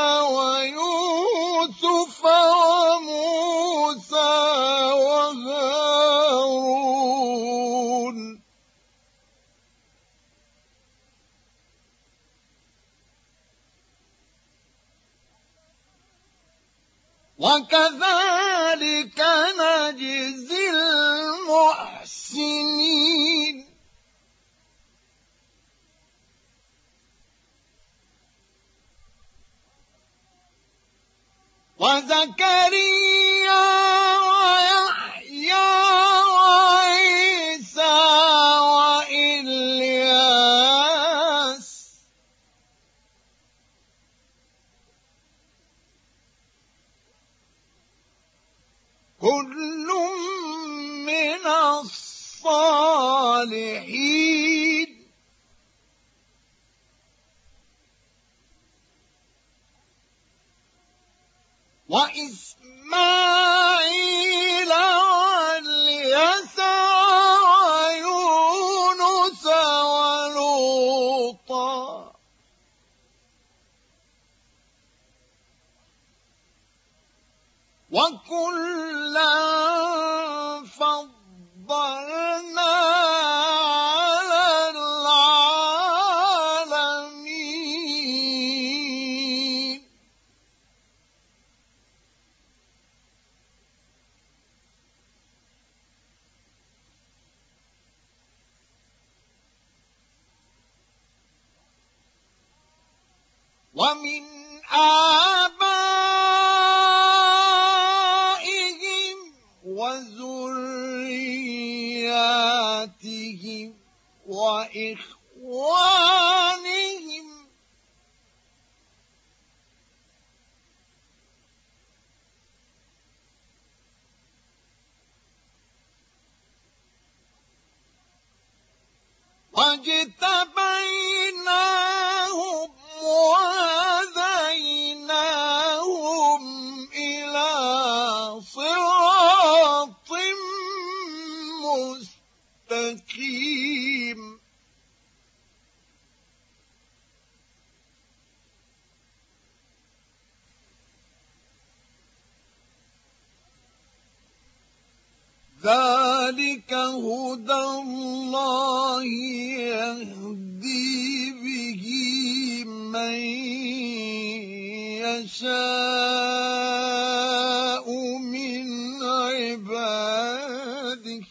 ويوسف وموسى وهارون وكذلك نجزي المحسنين وزكريا ويحيى وعيسى وإلياس كل من الصالحين وإسماعيل واليسع ويونس ولوطا وكلا فضلنا على العالمين ومن آبائهم وذرياتهم وإخوانهم واجتبيناهم وهديناهم إلى صراط مستقيم ذلك هدى الله يهدي به من يشاء من عباده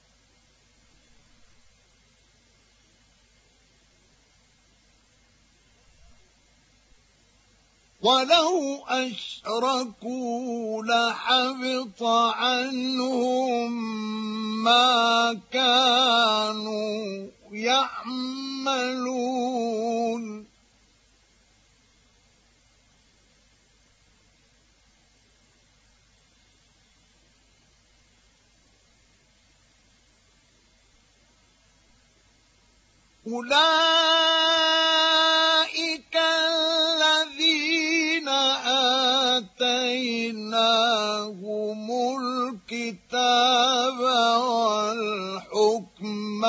ولو أشركوا لحبط عنهم ما كانوا يعملون أولئك الذين آتيناهم الكتاب والحكم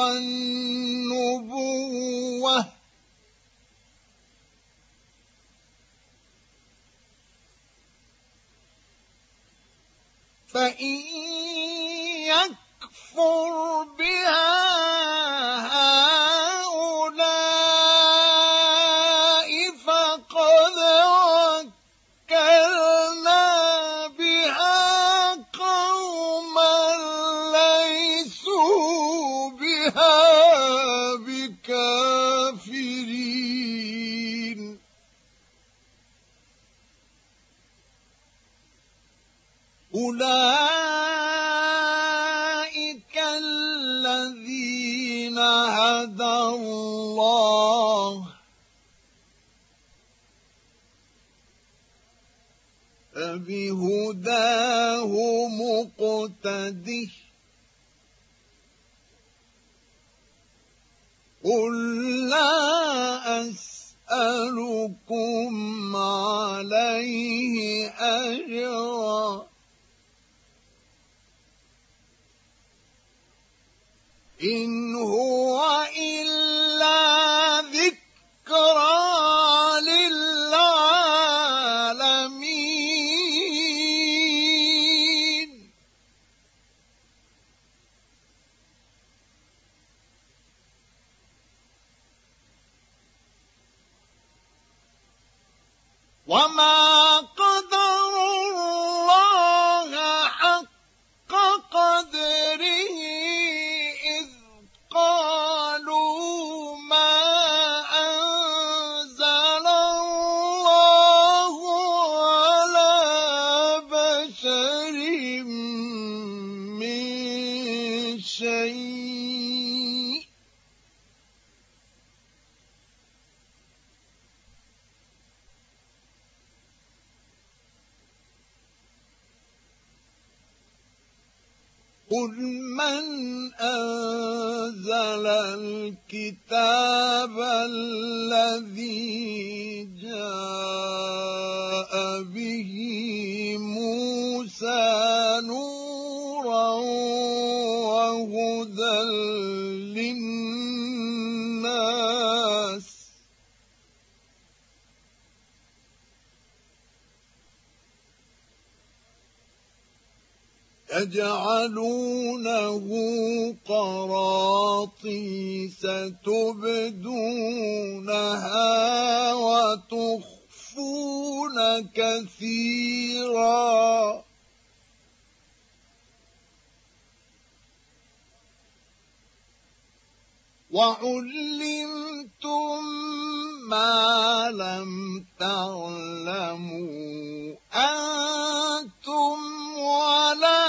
والنبوة فإن يكفر بها هؤلاء فقد وكلنا بها قوما ليسوا بها بكافرين أولئك الذين هدى الله فبهداه مقتده قل لا أسألكم عليه أجرا إن هو إلا ذكرى للعالمين وما قدروا الله حق قدره إذ قالوا ما أنزل الله على بشر من شيء قل من أنزل الكتاب الذي جاء به موسى نورا وهدى للناس يجعلونه قراطيس تبدونها وتخفون كثيرا وعلمتم ما لم تعلموا أنتم ولا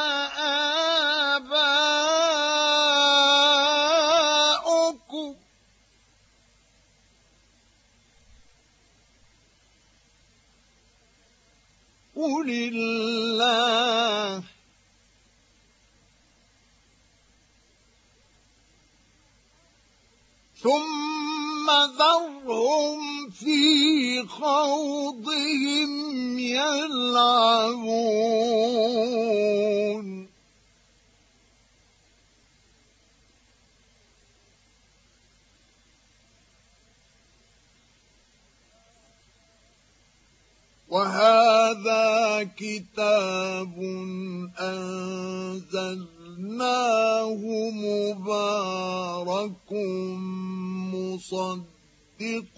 آباؤكم قل الله ثم ذرهم في خوضهم يلعبون وهذا كتاب أنزلناه مبارك مصدق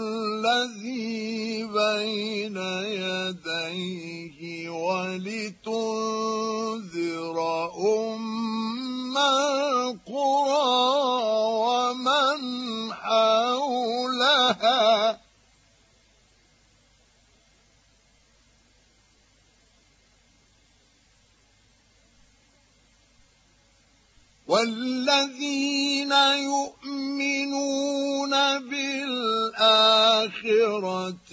الذي بين يديه ولتنذر أم القرى ومن حولها والذين يؤمنون بالآخرة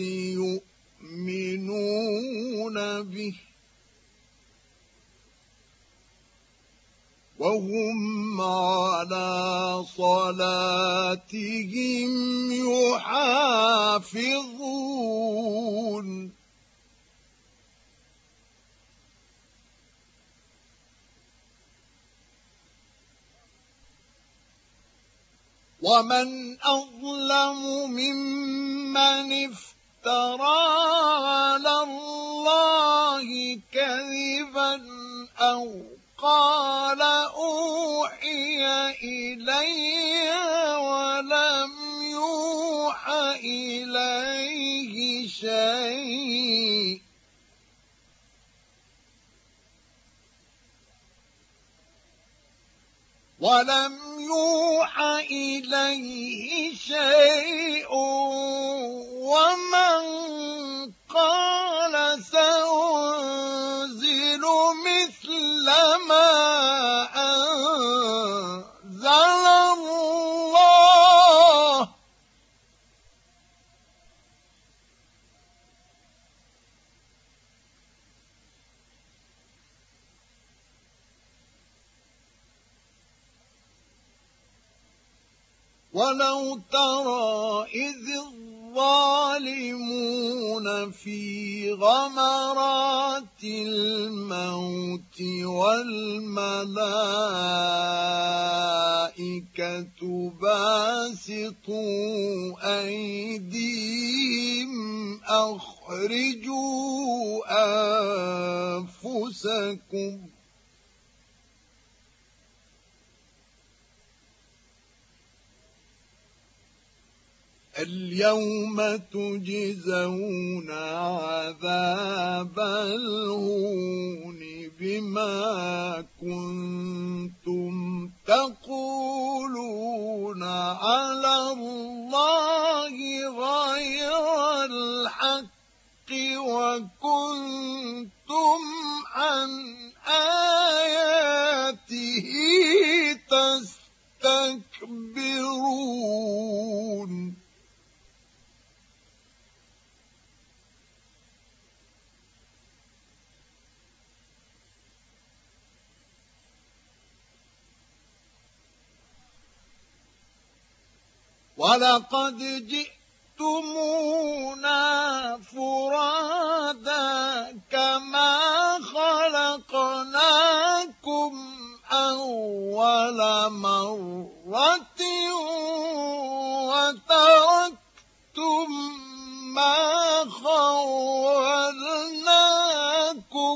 يؤمنون به وهم على صلاتهم يحافظون ومن أظلم ممن افترى على الله كذبا أو قال أوحي إلي ولم يوحى إليه شيء ومن قال سأنزل مثل ما أنزل الله ولو ترى إذ الظالمون في غمرات الموت والملائكة باسطوا أيديهم أخرجوا أنفسكم اليوم تجزون عذاب الهون بما كنتم تقولون على الله غير الحق وكنتم عن آياته تستكبرون ولقد جئتمونا فرادا كما خلقناكم أول مرة وتركتم ما خولناكم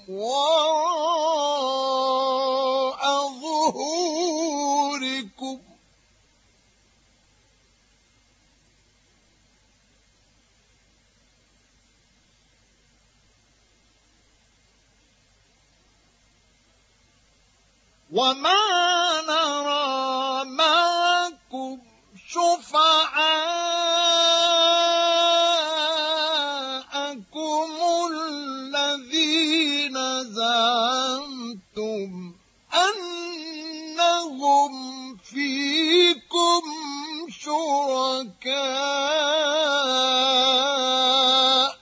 وراء ظهوركم وما نرى معكم شفعاءكم الذين زعمتم أنهم فيكم شركاء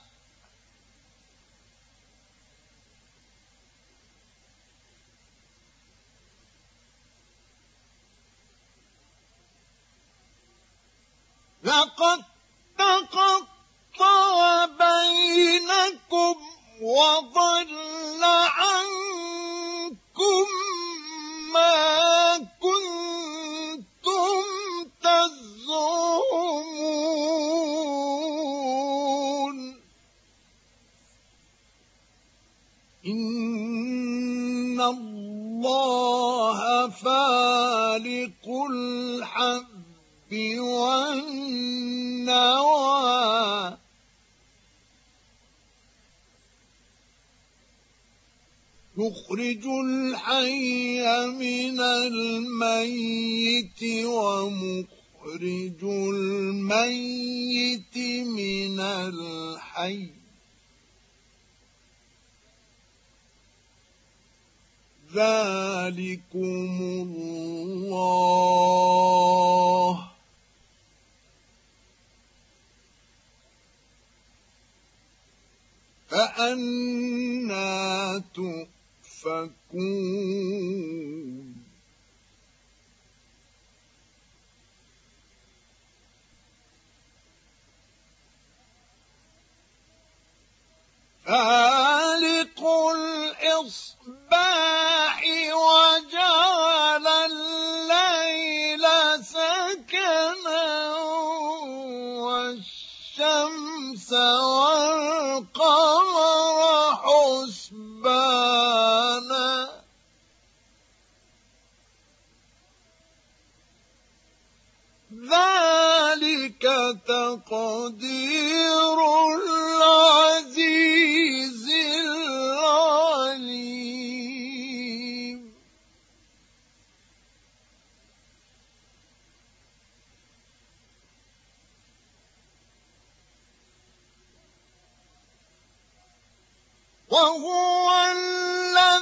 لقد تقطع بينكم وضل عنكم ما كنتم تزعمون إن الله فالق الحب والنوى يخرج الحي من الميت ومخرج الميت من الحي ذلكم الله فأنى تؤفكون فالق الإصباح وجعل الليل سكنا والشمس والقمر حسبانا ذلك تقدير العزيز العليم وهو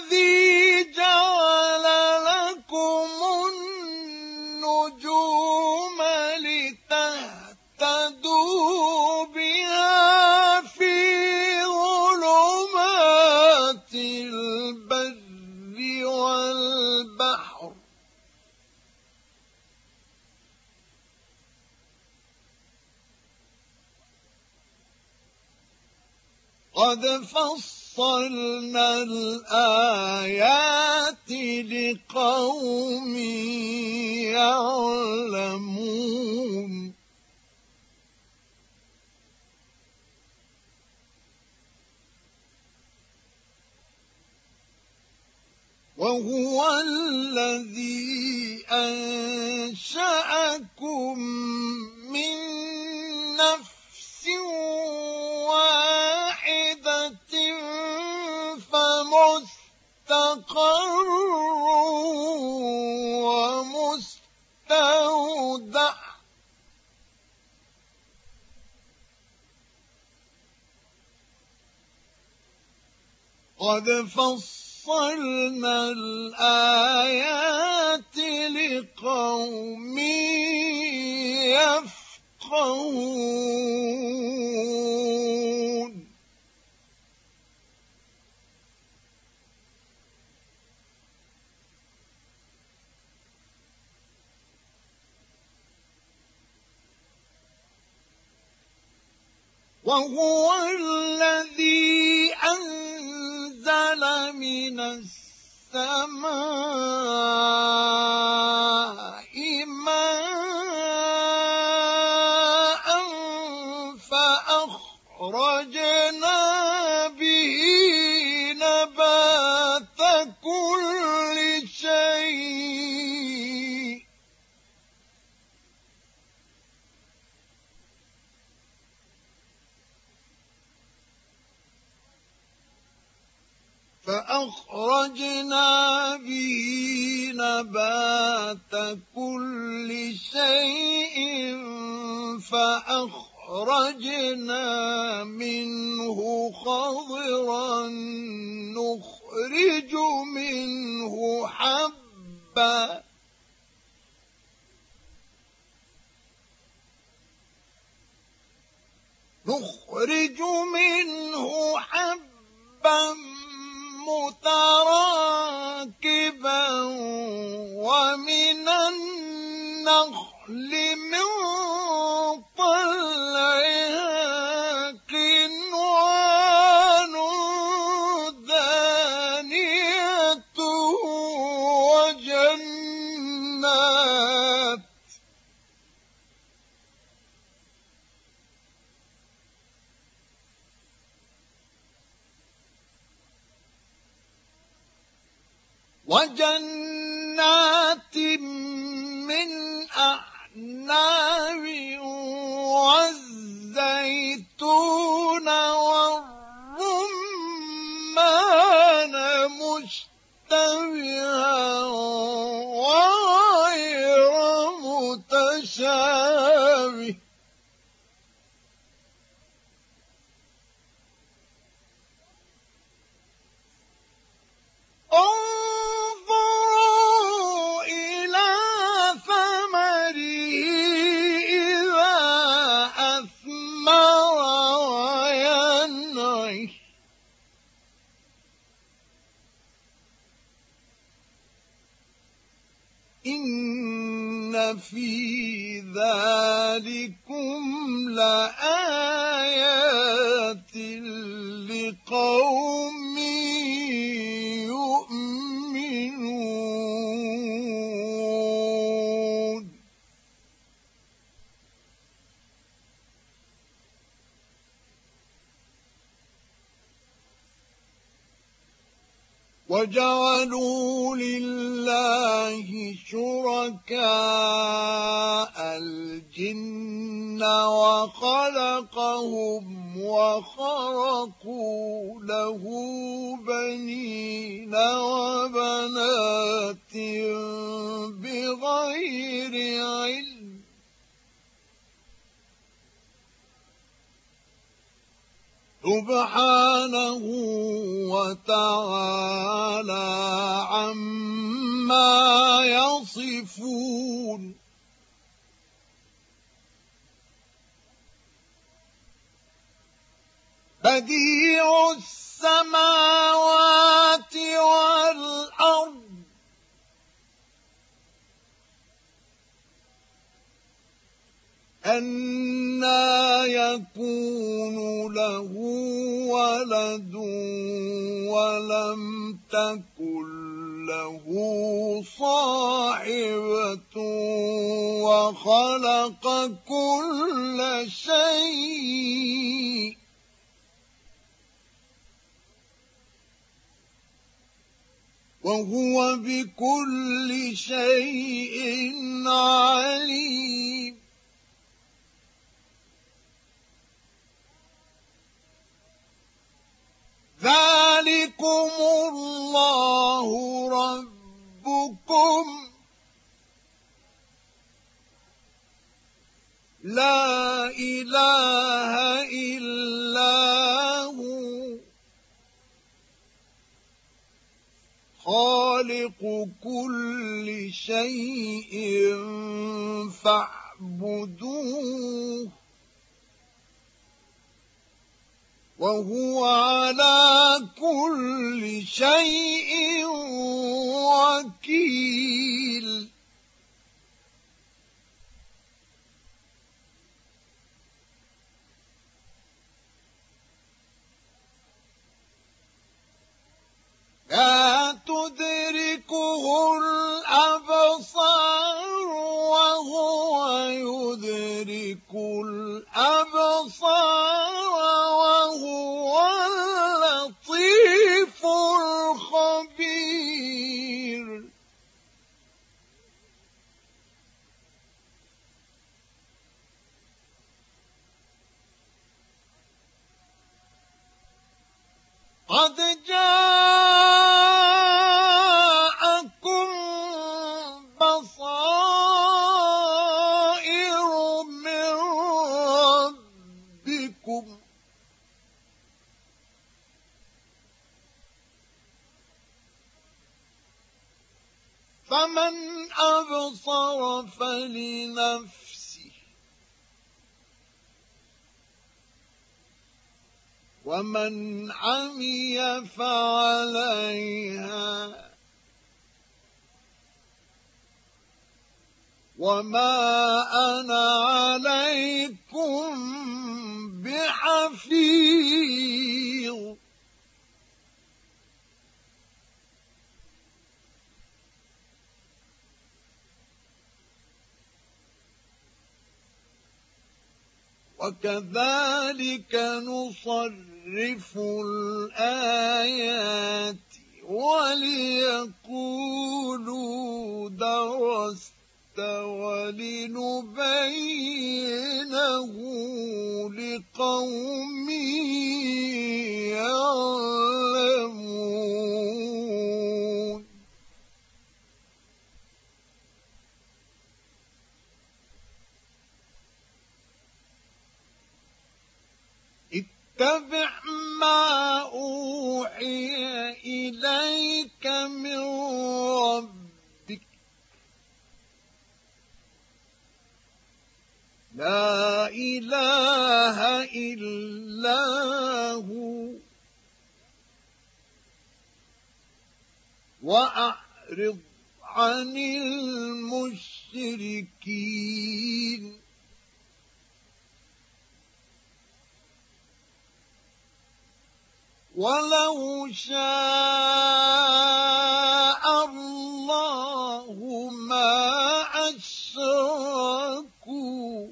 البر والبحر قد فصلنا الآيات لقوم يعلمون وهو الذي أنشأكم من نفس واحدة فمستقر ومستودع قد فصلنا الآيات لقوم يفقهون وهو الذي أنزل من السماء ماء فأخرجنا به نبات كل شيء فأخرجنا منه خضرا نخرج منه حبا متراكبا ومن النخل من طلعها قنوان دانية وجنات من أعناب والزيتون والرمان مشتبها وغير متشابه انظروا إلى ثمره إذا أثمر وينعي إن في ذلكم لآيات لقوم يؤمنون وجعلوا لله شركاء الجن وخلقهم وخرقوا له بنين وبنات بغير علم سبحانه وتعالى عما يصفون بديع السماوات أَنَّىٰ يَكُونُ لَهُ وَلَدٌ وَلَمْ تَكُن لَّهُ صَاحِبَةٌ وَخَلَقَ كُلَّ شَيْءٍ وَهُوَ بِكُلِّ شَيْءٍ عَلِيمٌ ذَٰلِكُمُ اللَّهُ رَبُّكُمْ لَا إِلَٰهَ إِلَّا هُوَ خَالِقُ كُلِّ شَيْءٍ فَاعْبُدُوهُ وَهُوَ عَلَىٰ كُلِّ شَيْءٍ وَكِيلٌ لَا تُدْرِكُهُ الْأَبْصَارُ وَهُوَ يُدْرِكُ الْأَبْصَارَ وَهُوَ اللَّطِيفُ الْخَبِيرُ قَدْ جَاءَكُم بَصَائِرُ مِن رَّبِّكُمْ ۖ فَمَنْ أَبْصَرَ فَلِنَفْسِهِ وَمَنْ عَمِيَ فَعَلَيْهَا وَمَا أَنَا عَلَيْكُمْ بِحَفِيظٍ وَكَذَٰلِكَ نُصَرِّفُ الْآيَاتِ وَلِيَقُولُوا دَرَسْتَ وَلِنُبَيِّنَهُ لِقَوْمٍ يَعْلَمُونَ اتَّبِعْ مَا أُوحِيَ إِلَيْكَ مِن رَّبِّكَ لَا إِلَٰهَ إِلَّا هُوَ وَأَعْرِضْ عَنِ الْمُشْرِكِينَ وَلَوْ شَاءَ اللَّهُ مَا أَشْرَكُوا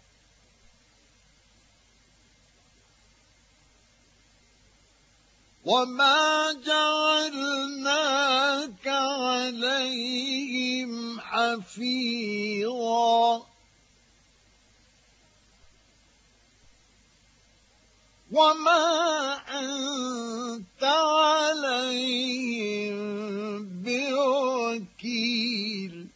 وَمَا جَعَلْنَاكَ عَلَيْهِمْ حَفِيظًا وَمَا أَنتَ عَلَيْهِم بِوَكِيلٍ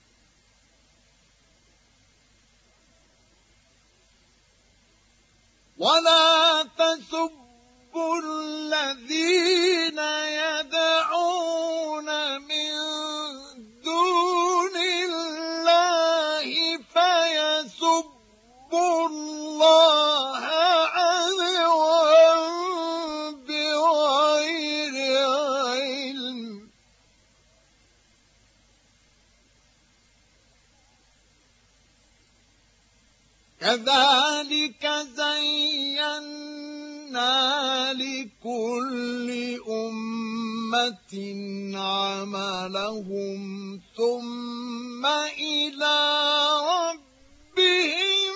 وَلَا تَسُبُّوا الَّذِينَ يَدْعُونَ مِن دُونِ اللَّهِ فَيَسُبُّوا اللَّهَ عَدْوًا بِغَيْرِ عِلْمٍ كذلك زينا لكل أمة عملهم ثم إلى ربهم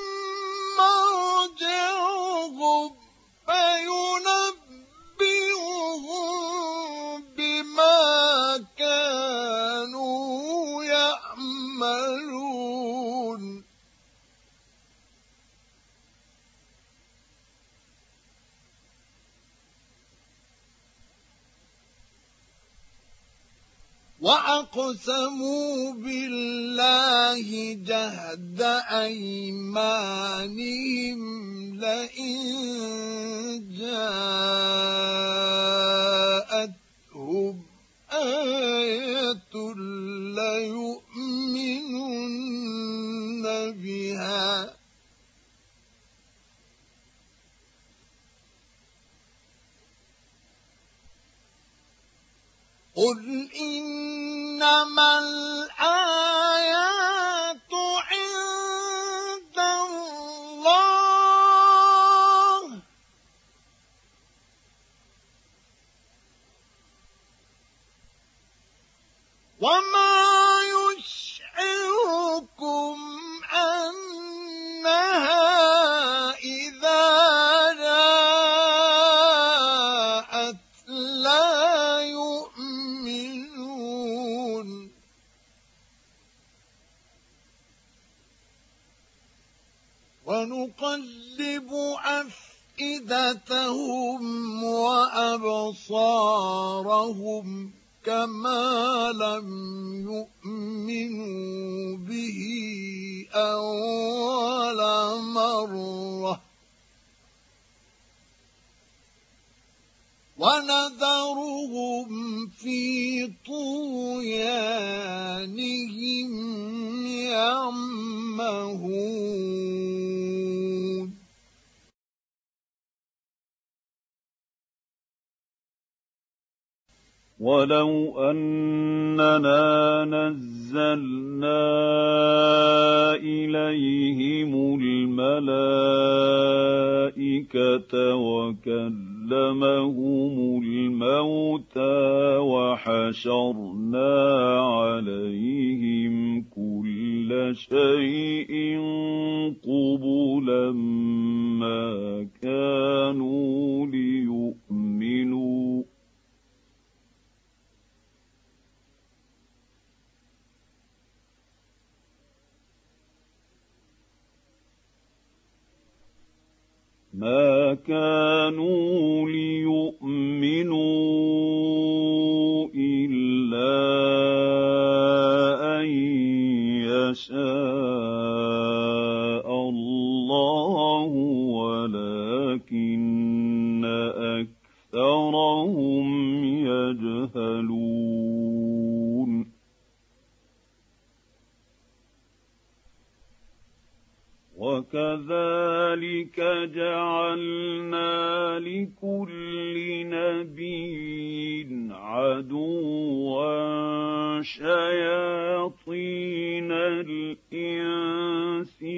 مرجعهم فينبئهم بما كانوا يعملون وأقسموا بالله جهد أيمانهم لئن جاءتهم آية ليؤمنن بها قل إنما الآيات عند الله وما يشعركم أنها إذا جاءت لا يؤمنون ونقلب أفئدتهم وأبصارهم كما لم يؤمنوا به أول مرة ونذرهم في طغيانهم يعمهون ولو أننا نزلنا إليهم الملائكة وكلمهم الموتى وحشرنا عليهم كل شيء قبلا ما كانوا ليؤمنوا إلا أن يشاء الله ولكن أكثرهم يجهلون وكذلك جعلنا لكل نبي عدوا شياطين الإنس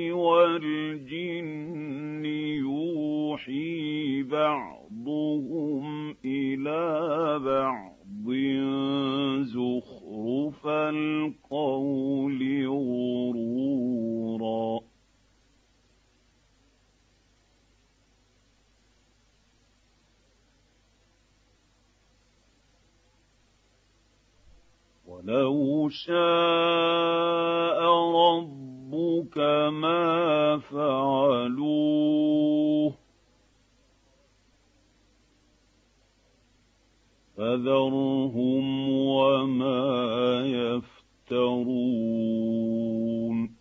والجن يوحي بعضهم إلى بعض زخرف القول غرورا ولو شاء ربك ما فعلوه فذرهم وما يفترون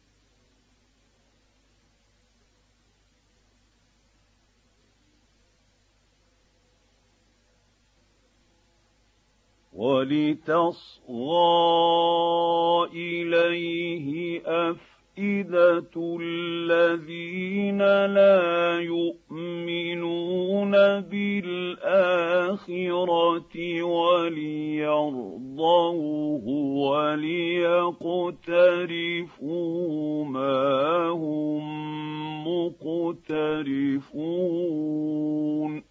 ولتصغى إليه أفئدة الذين لا يؤمنون بالآخرة وليرضوه وليقترفوا ما هم مقترفون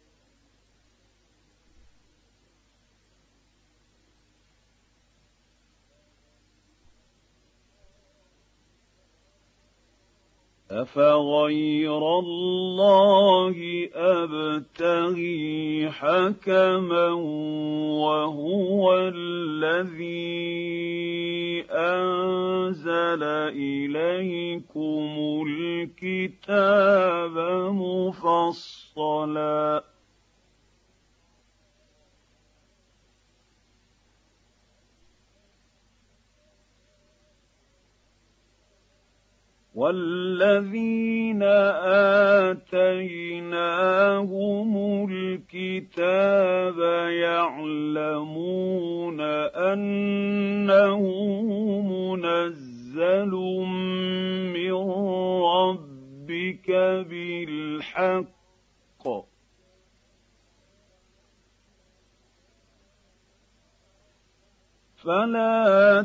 أفغير الله أبتغي حكما وهو الذي أنزل إليكم الكتاب مفصلا والذين آتيناهم الكتاب يعلمون أنه منزل من ربك بالحق فلا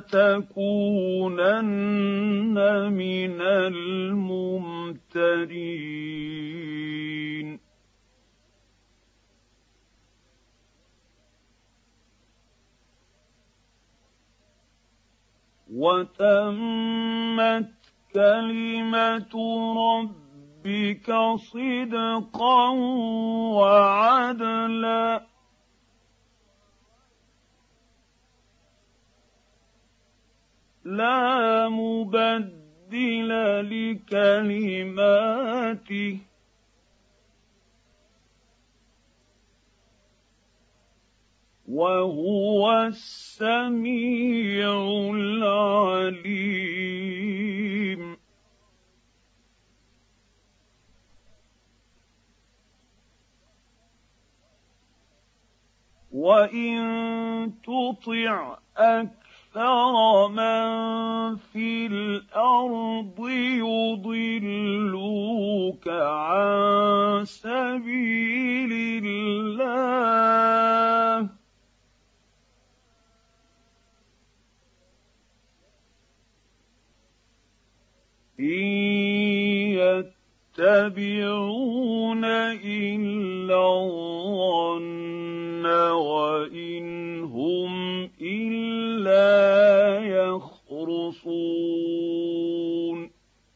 تكونن من الممترين وتمت كلمة ربك صدقا وعدلا لا مبدل لكلماته وهو السميع العليم وإن تطع أكثر من في الأرض يضلوك عن سبيل الله إن يتبعون إلا الظن وإن هم إلا يخرصون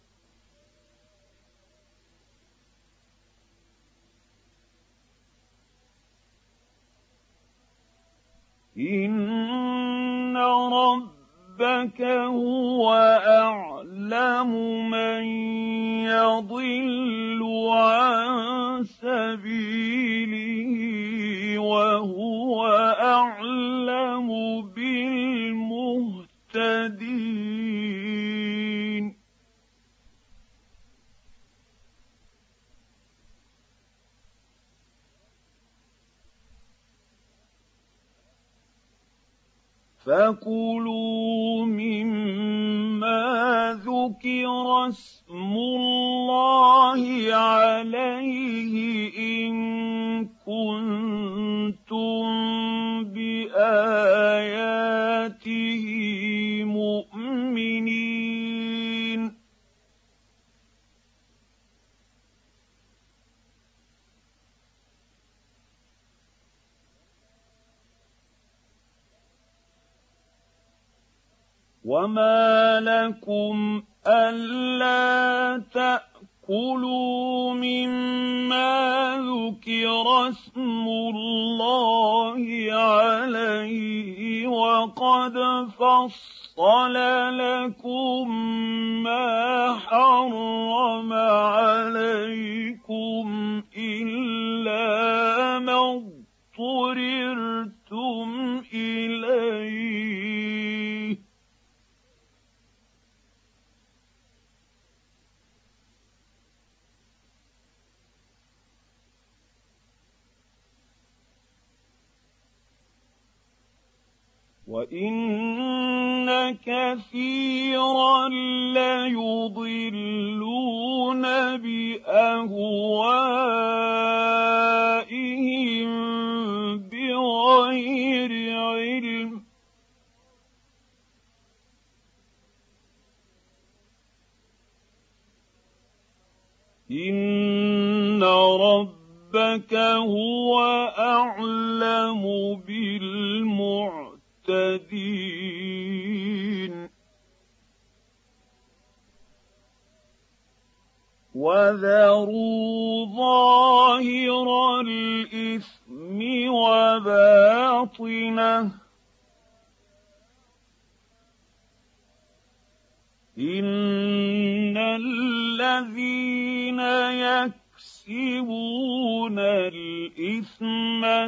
إن ربك هو أعلم من يضل عن سبيله وهو أعلم بالمهتدين فكلوا مما ذكر اسم الله عليه إن كنتم بآياته مؤمنين وما لكم ألا تأكلوا مما ذكر اسم الله عليه وقد فصل لكم ما حرم عليكم إلا ما اضطررتم إليه وإن كثيرا ليضلون بأهوائهم بغير علم إن ربك هو أعلم بالمعتدين وذروا ظاهر الإثم وباطنه إن الذين يكسبون الإثم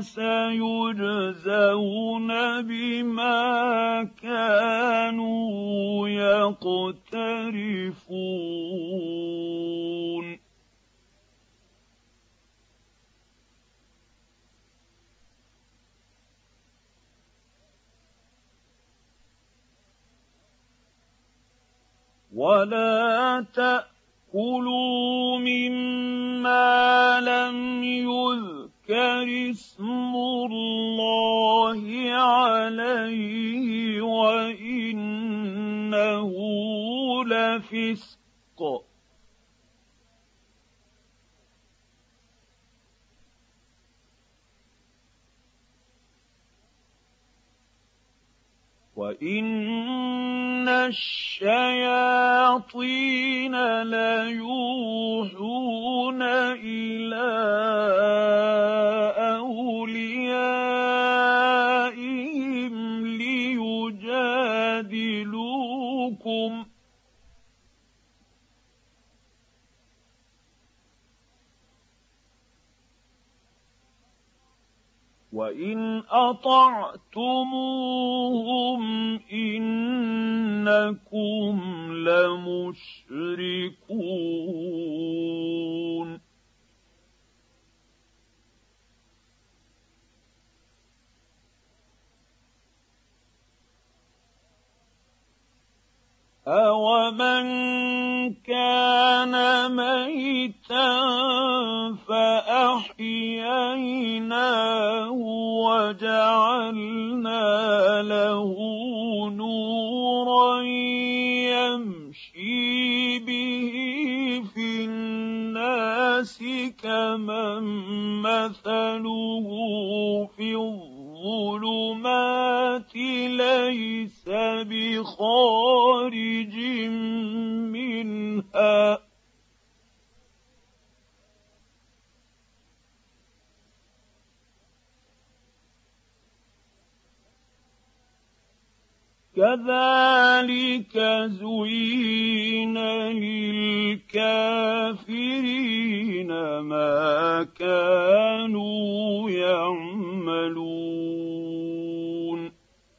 سيجزون بما كانوا يقترفون ولا تأكلوا مما لم يذكر اسم الله عليه وإنه لفسق وَإِنَّ الشَّيَاطِينَ لَيُوحُونَ إِلَىٰ أَوْلِيَائِهِمْ لِيُجَادِلُوكُمْ ۖ وَإِنْ أَطَعْتُمُوهُمْ إِنَّكُمْ لَمُشْرِكُونَ أَوَمَنْ كَانَ مَيْتًا فَأَحْيَيْنَاهُ وَجَعَلْنَا لَهُ نُورًا يَمْشِي بِهِ فِي النَّاسِ كَمَن مَّثَلُهُ فِي الظُّلُمَاتِ لَيْسَ بِخَارِجٍ مِّنْهَا ۚ كَذَٰلِكَ زُيِّنَ لِلْكَافِرِينَ مَا كَانُوا يَعْمَلُونَ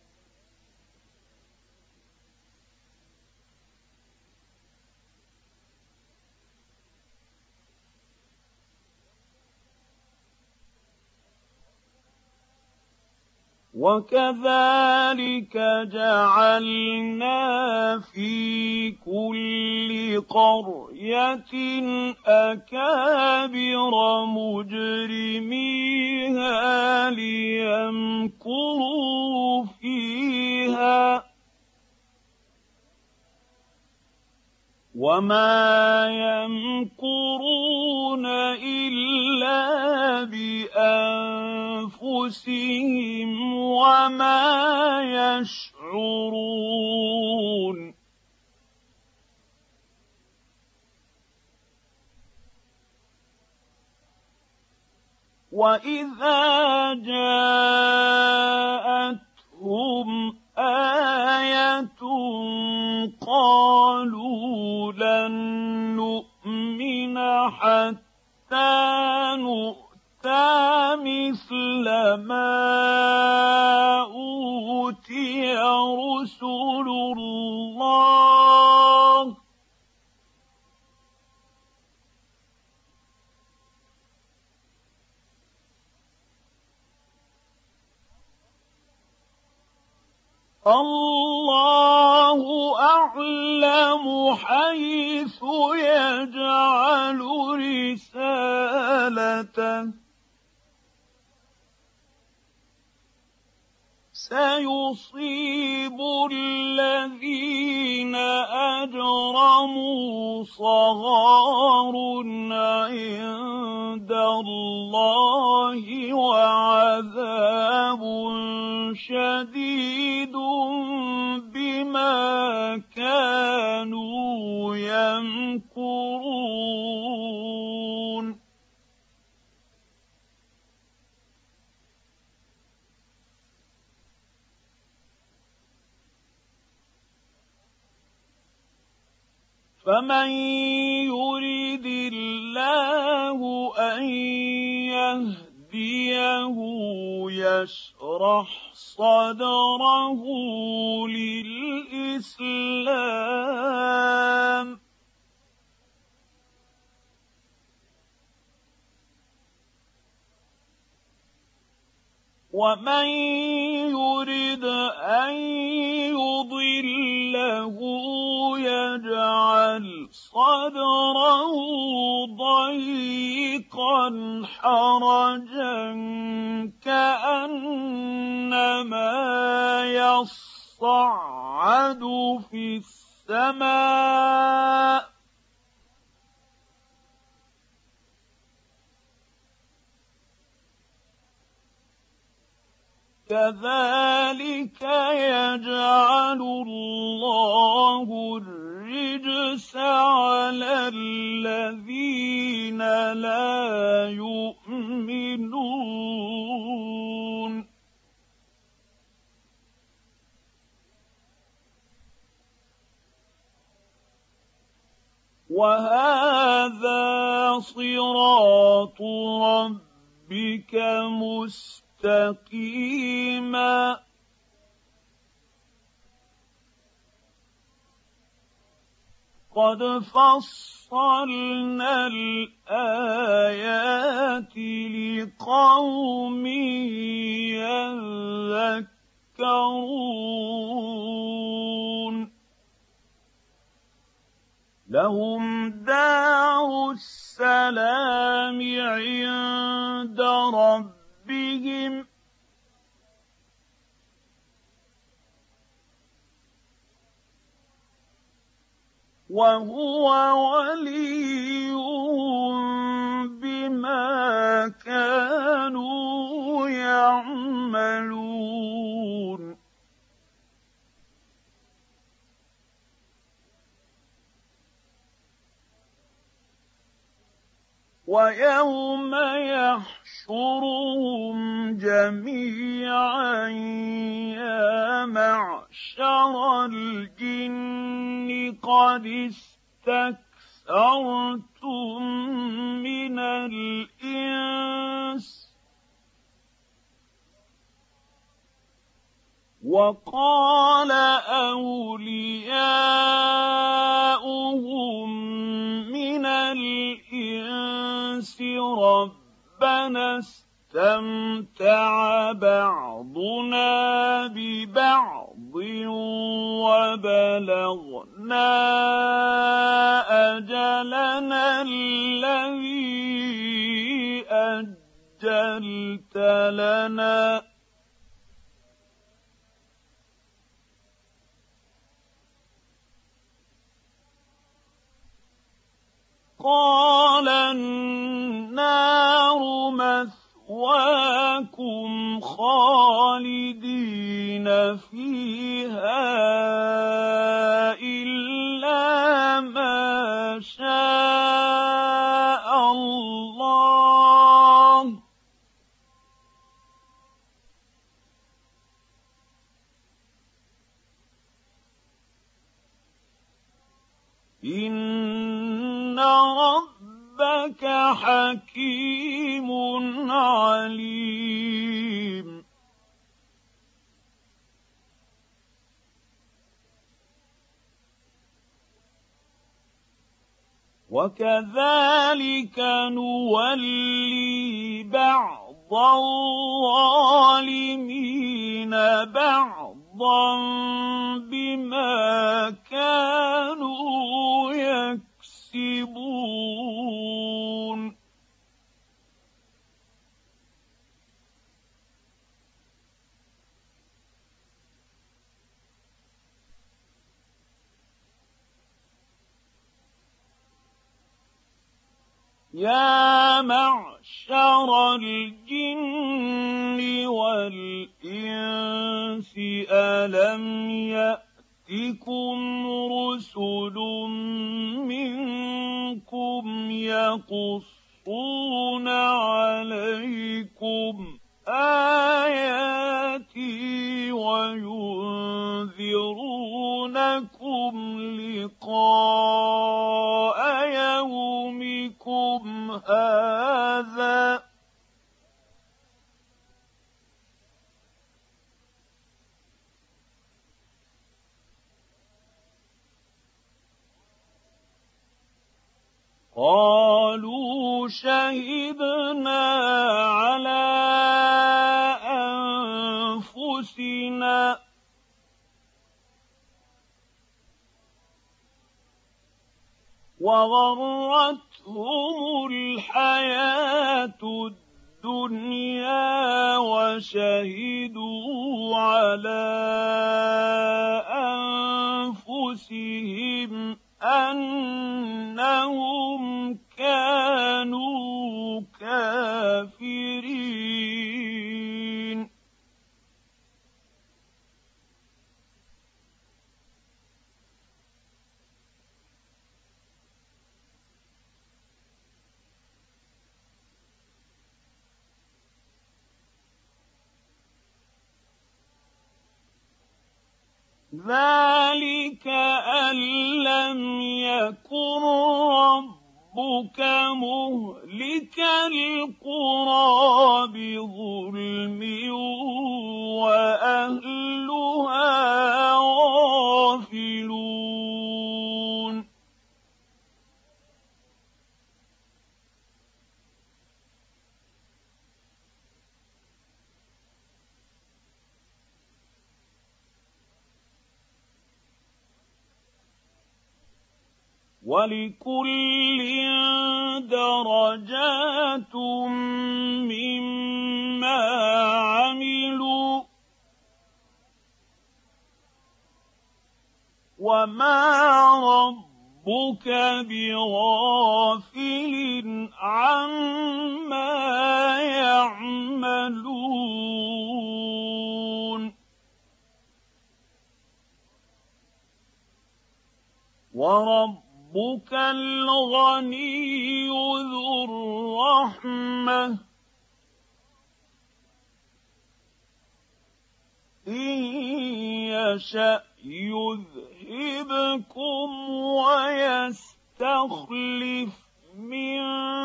وَكَذَٰلِكَ جَعَلْنَا فِي كُلِّ قَرْيَةٍ أَكَابِرَ مُجْرِمِيهَا لِيَمْكُرُوا فِيهَا ۖ وَمَا يَمْكُرُونَ إِلَّا بِأَنفُسِهِمْ وَمَا يَشْعُرُونَ وَإِذَا جَاءَتْهُمْ آيَةٌ قَالُوا لَن نُّؤْمِنَ حَتَّىٰ نُؤْتَىٰ مِثْلَ مَا أُوتِيَ رُسُلُ اللَّهِ ۘ اللَّهُ أَعْلَمُ حَيْثُ يَجْعَلُ رِسَالَتَهُ ۗ سيصيب الذين أجرموا صغار عند الله وعذاب شديد بما كانوا يمكرون فمن يرد الله أن يهديه يشرح صدره للإسلام ومن يرد أن يضله يجعل صدره ضيقا حرجا كأنما يصعد في السماء كذلك يجعل الله الرجس على الذين لا يؤمنون وهذا صراط ربك مستقيما قد فصلنا الآيات لقوم يذكرون لهم دار السلام عند ربهم وهو وليهم بما كانوا يعملون ويوم يحشرهم جميعا يا معشر الجن قد استكثرتم من الإنس وقال أولياؤهم من الإنس ربنا استمتع بعضنا ببعض وبلغنا أجلنا الذي أجلت لنا قال النار مثواكم خالدين فيها إلا ما شاء الله إن ربك حكيم عليم وكذلك نولي بعض الظالمين بعضا بما كانوا يكسبون يا معشر الجن والإنس ألم يأتكم رسل منكم يقصون عليكم آياتي وينذرونكم لقاء يومكم هذا قالوا شهدنا على أنفسنا وغرتهم الحياة الدنيا وشهدوا على أنفسهم أنهم كانوا كافرين ذلك أن لم يكن ربك مهلك القرى بظلم وأهلها غافلون ولكل درجات مما عملوا وما ربك بغافل عما يعملون وربك الغني ذو الرحمة إن يشأ يذهبكم ويستخلف من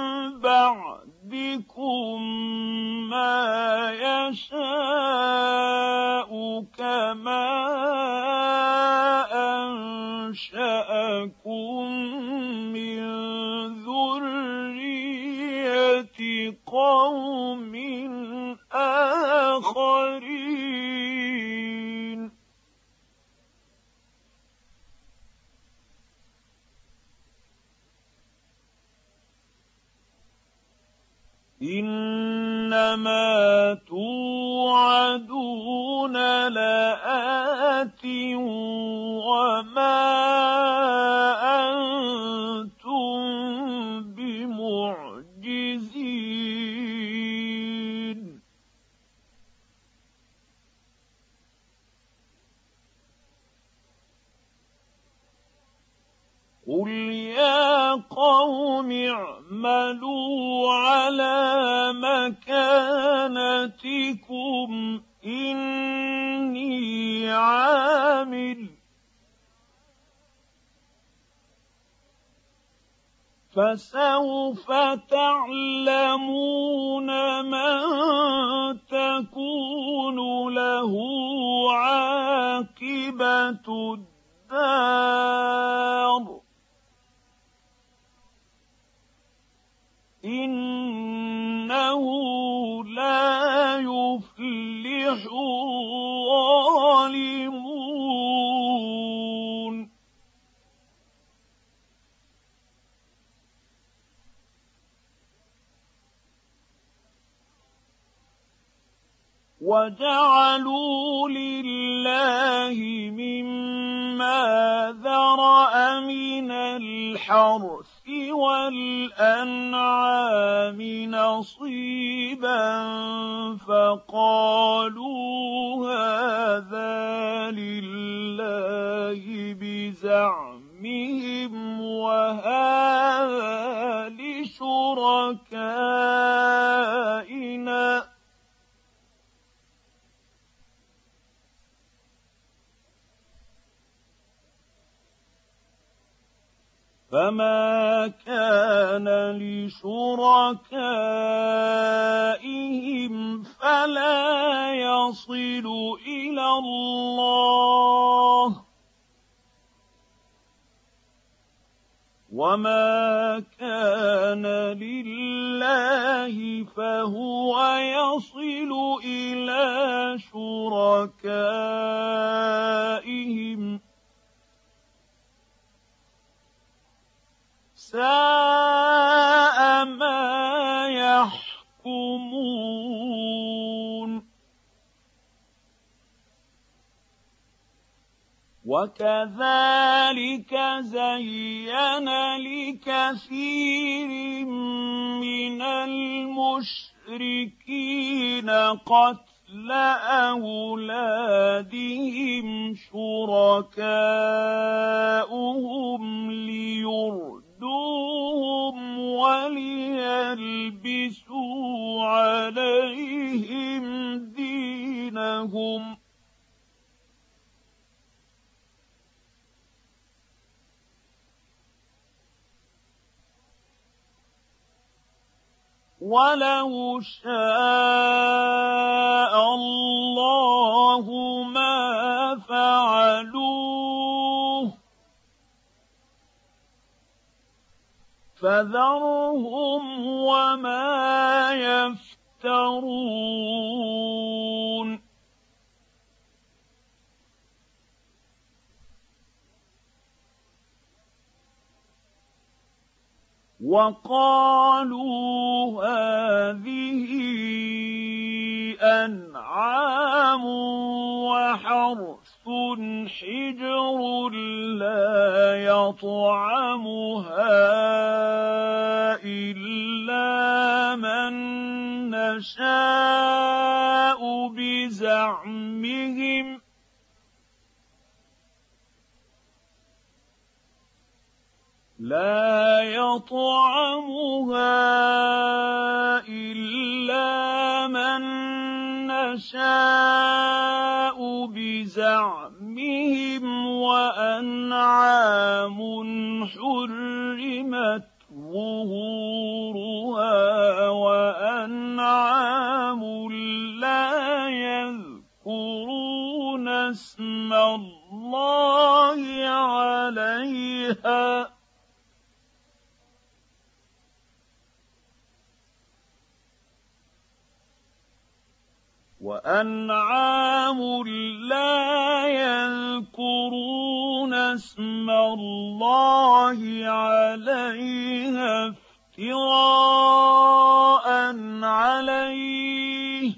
بعدكم ما يشاء كما أنشأكم من ذرية قوم آخرين إنما توعدون لآت وما أنتم بمعجزين قل يا قوم اعملوا على مكانتكم إني عامل فسوف تعلمون من تكون له عاقبة الدار إنه لا يفلح الظالمون وجعلوا لله مما ذرأ من الحرث والأنعام الأنعام نصيبا فقالوا هذا لله بزعمهم وهذا لشركائنا فما كان لشركائهم فلا يصل إلى الله وما كان لله فهو يصل إلى شركائهم ساء ما يحكمون وكذلك زين لكثير من المشركين قتل أولادهم شركاؤهم ليردوهم وليلبسوا عليهم دينهم ولو شاء الله ما فعلوه فذرهم وما يفترون وقالوا هذه أنعام وحرث حجر لا يطعمها إلا من نشاء بزعمهم لا يطعمها إلا من نشاء بزعمهم وأنعام حرمت ظهورها وأنعام لا يذكرون اسم الله عليها وأنعام لا يذكرون اسم الله عليها افتراء عليه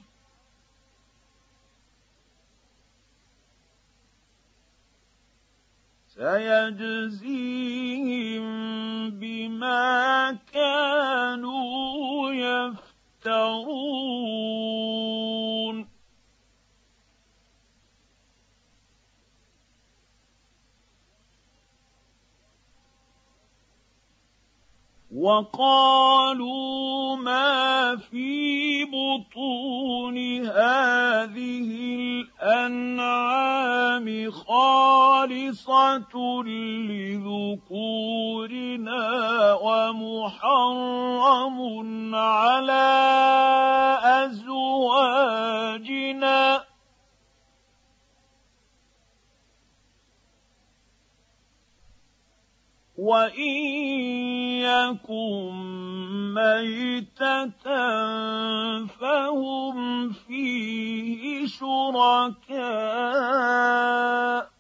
سيجزيهم بما كانوا يفترون وقالوا ما في بطون هذه الأنعام خالصة لذكورنا ومحرم على أزواجنا وإن يكن ميتة فهم فيه شركاء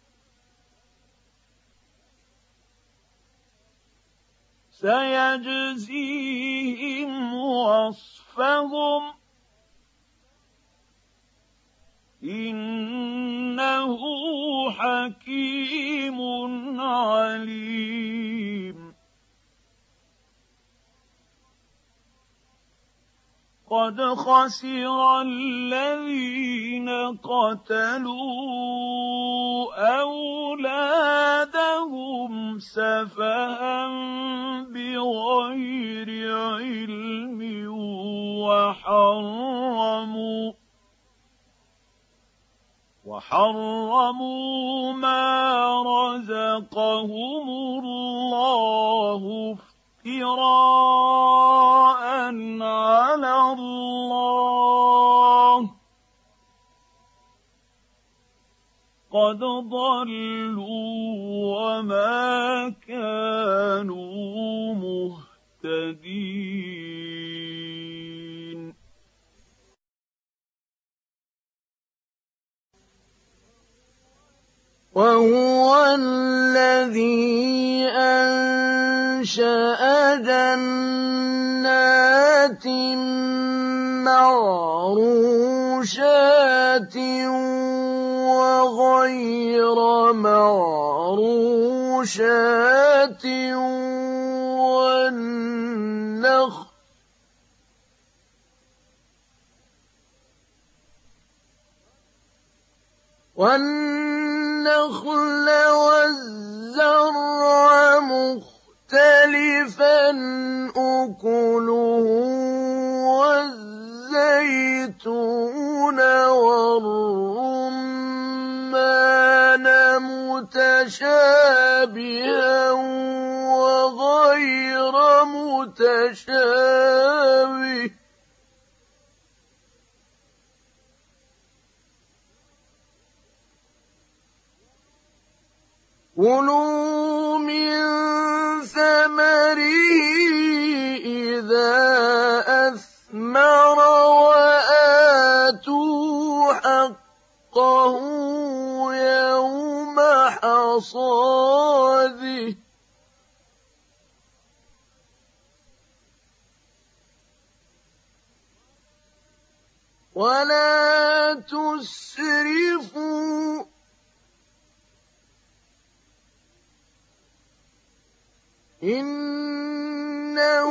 سيجزيهم وصفهم إنه حكيم عليم قد خسر الذين قتلوا أولادهم سفها بغير علم وحرموا ما رزقهم الله افتراء على الله قد ضلوا وما كانوا مهتدين. وهو الذي أنشأ جنات معروشات وغير معروشات والنخل والزرع مختلفا أكله والزيتون والرمان متشابها وغير متشابه كلوا من ثمره إذا أثمر وآتوا حقه يوم حصاده ولا تسرفوا إنه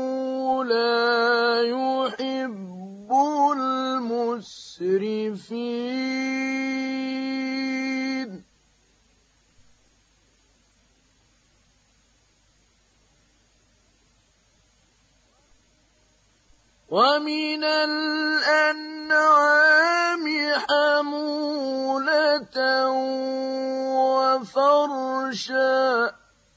لا يحب المسرفين. ومن الأنعام حمولة وفرشا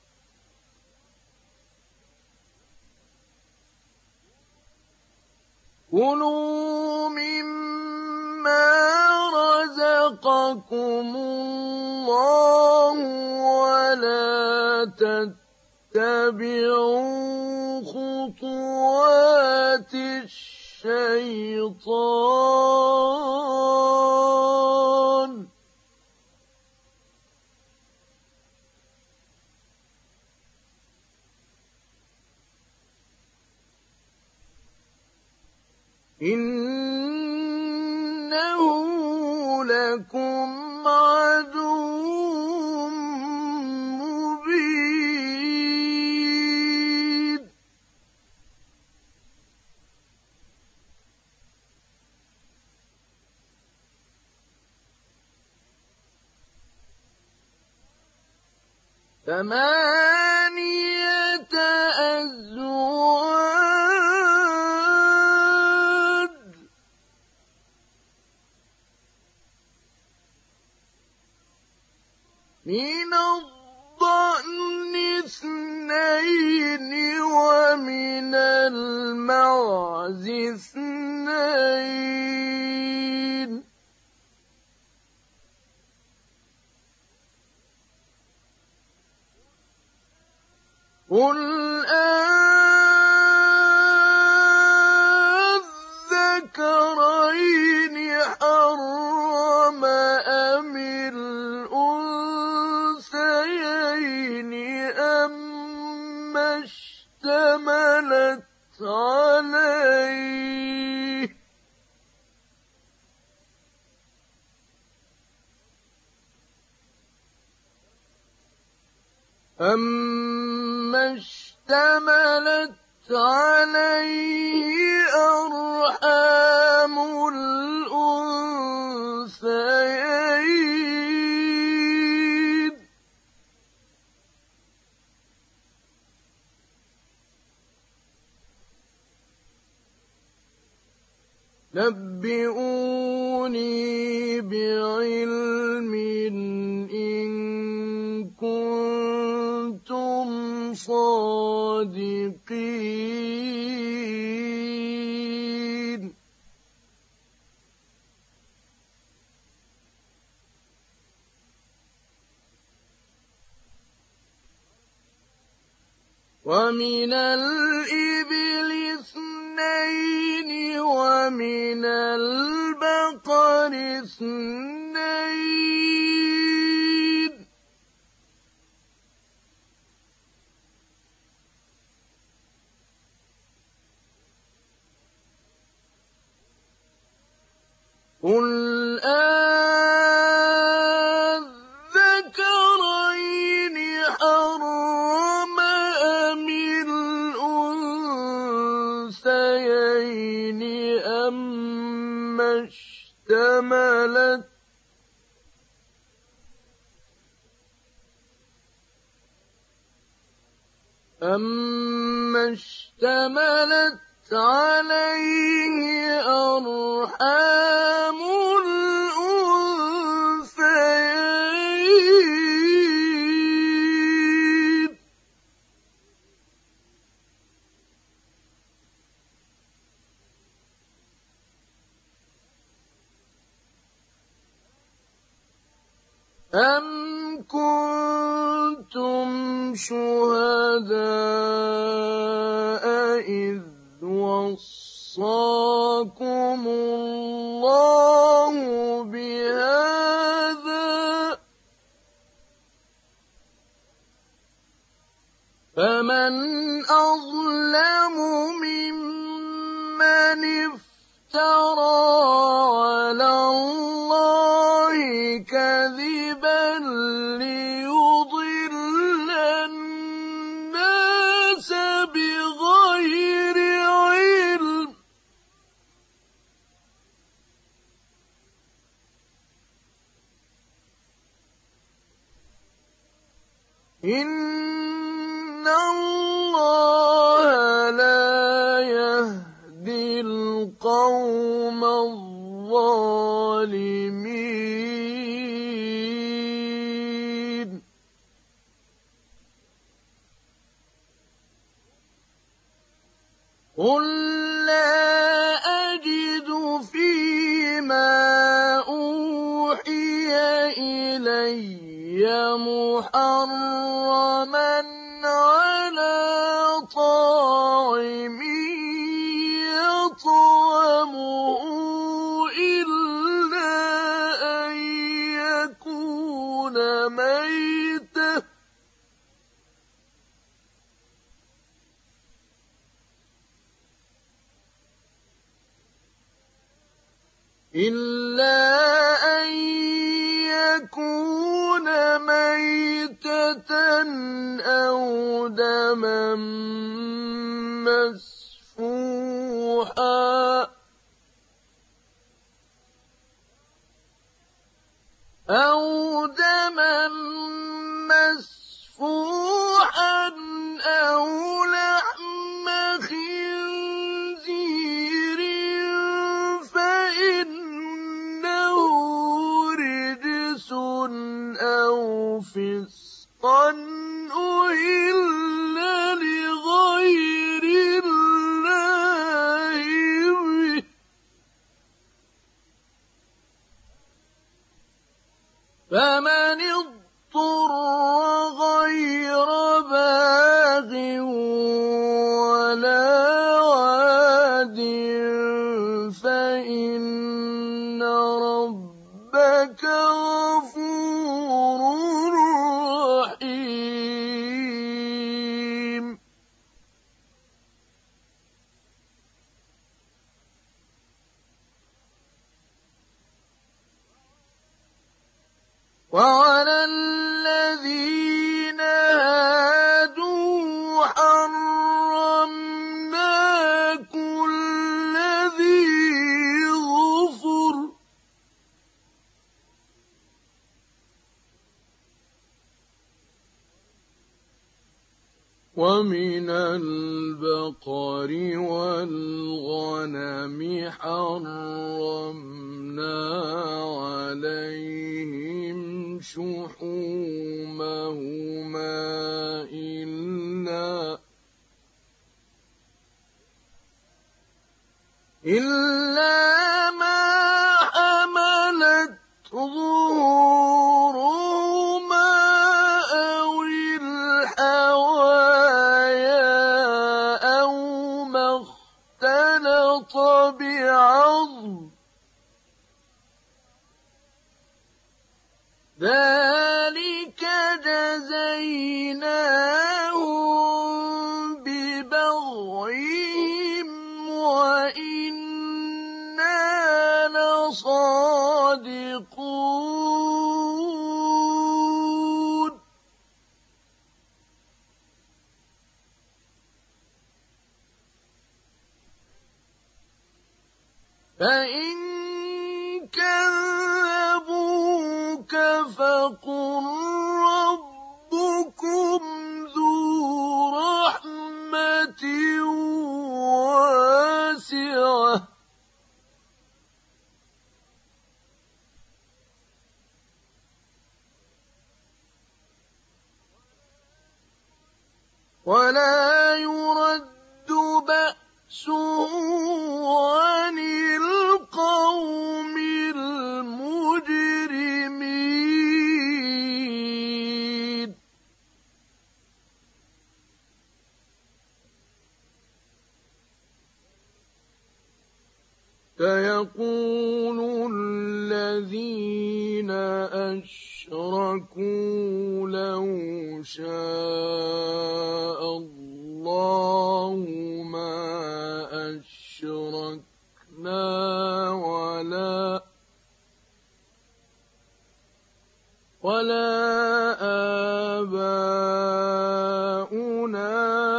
كلوا مما رزقكم الله ولا تتبعوا خطوات الشيطان إنه لكم عدو مبين. ثمانية أزواج من الضأن اثنين ومن المعز اثنين قل أذكرين حرم أم الأنثيين أما اشتملت عليه عليه أرحام الأنثيين نبئوني بعلم إن كنتم صادقين ومن الإبل 2 ومن البقر 2 قل أذكرين حرم أم الأنثيين أما اشتملت عليه أرحام الأنثيين أم كنتم شهداء إذ وصاكم الله بهذا فمن أظلم ممن افترى على الله كذبا ليضل الناس بغير علم إن الله لا يهدي القوم الظالمين قل لا أجد فيما أوحي إلي محرما على طاعم يطعمه إلا أن يكون ميتة أو دما مسفوحا أو لحم خنزير فإنه رجس أو فسقا أهل لغير الله به فمن اضطر غير باغ ولا عاد فإن ربك غفور رحيم وعلى الذين هادوا حرمنا ومن البقر والغنم حرمنا عليهم شحومهما إلا ما حملت ظهورهما أو الحوايا أو ما اختلط بعظم ذلك جزيناهم ببغيهم وإنا لصادقون فإن كذبوك فقل ربكم ذو رحمة واسعة ولا يرد بأسه عن القوم المجرمين سيقول الذين أشركوا لو شاء الله ما أشركنا ولا آباؤنا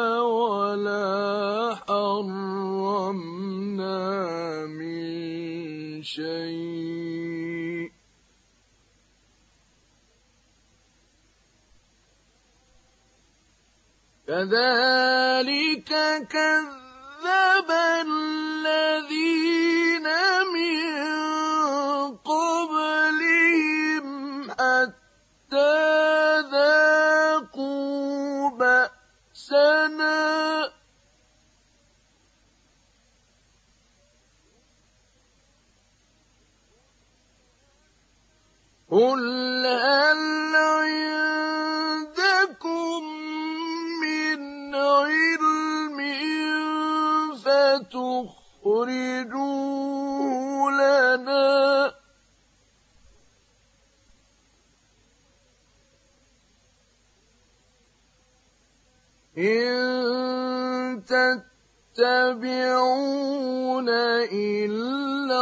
ولا حرمنا من شيء كذلك كذب الذين من قبلهم حتى ذاقوا بأسنا قل هل عندكم من علم فتخرجوه لنا إن تتبعون إلا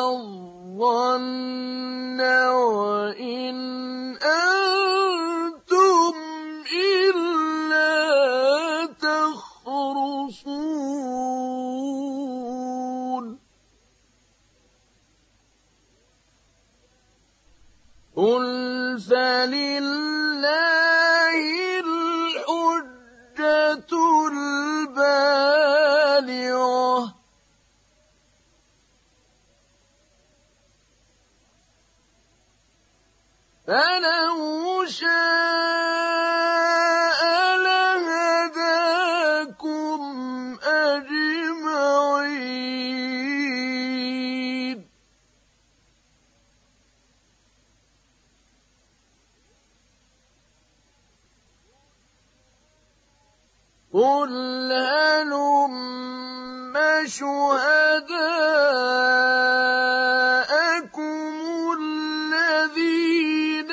الظن وإن أنتم إلا تخرصون قل فلله الحجة البالغة فلو شاء لهداكم أجمعين قل هلم شهداءكم الذين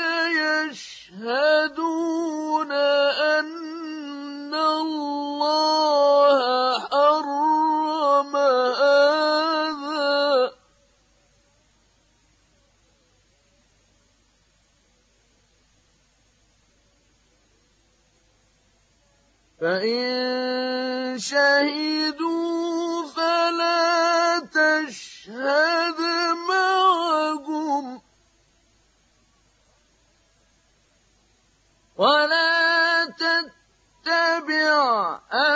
يشهدون أن الله حرم هذا فإن شهدوا فلا تشهد معهم ولا تتبع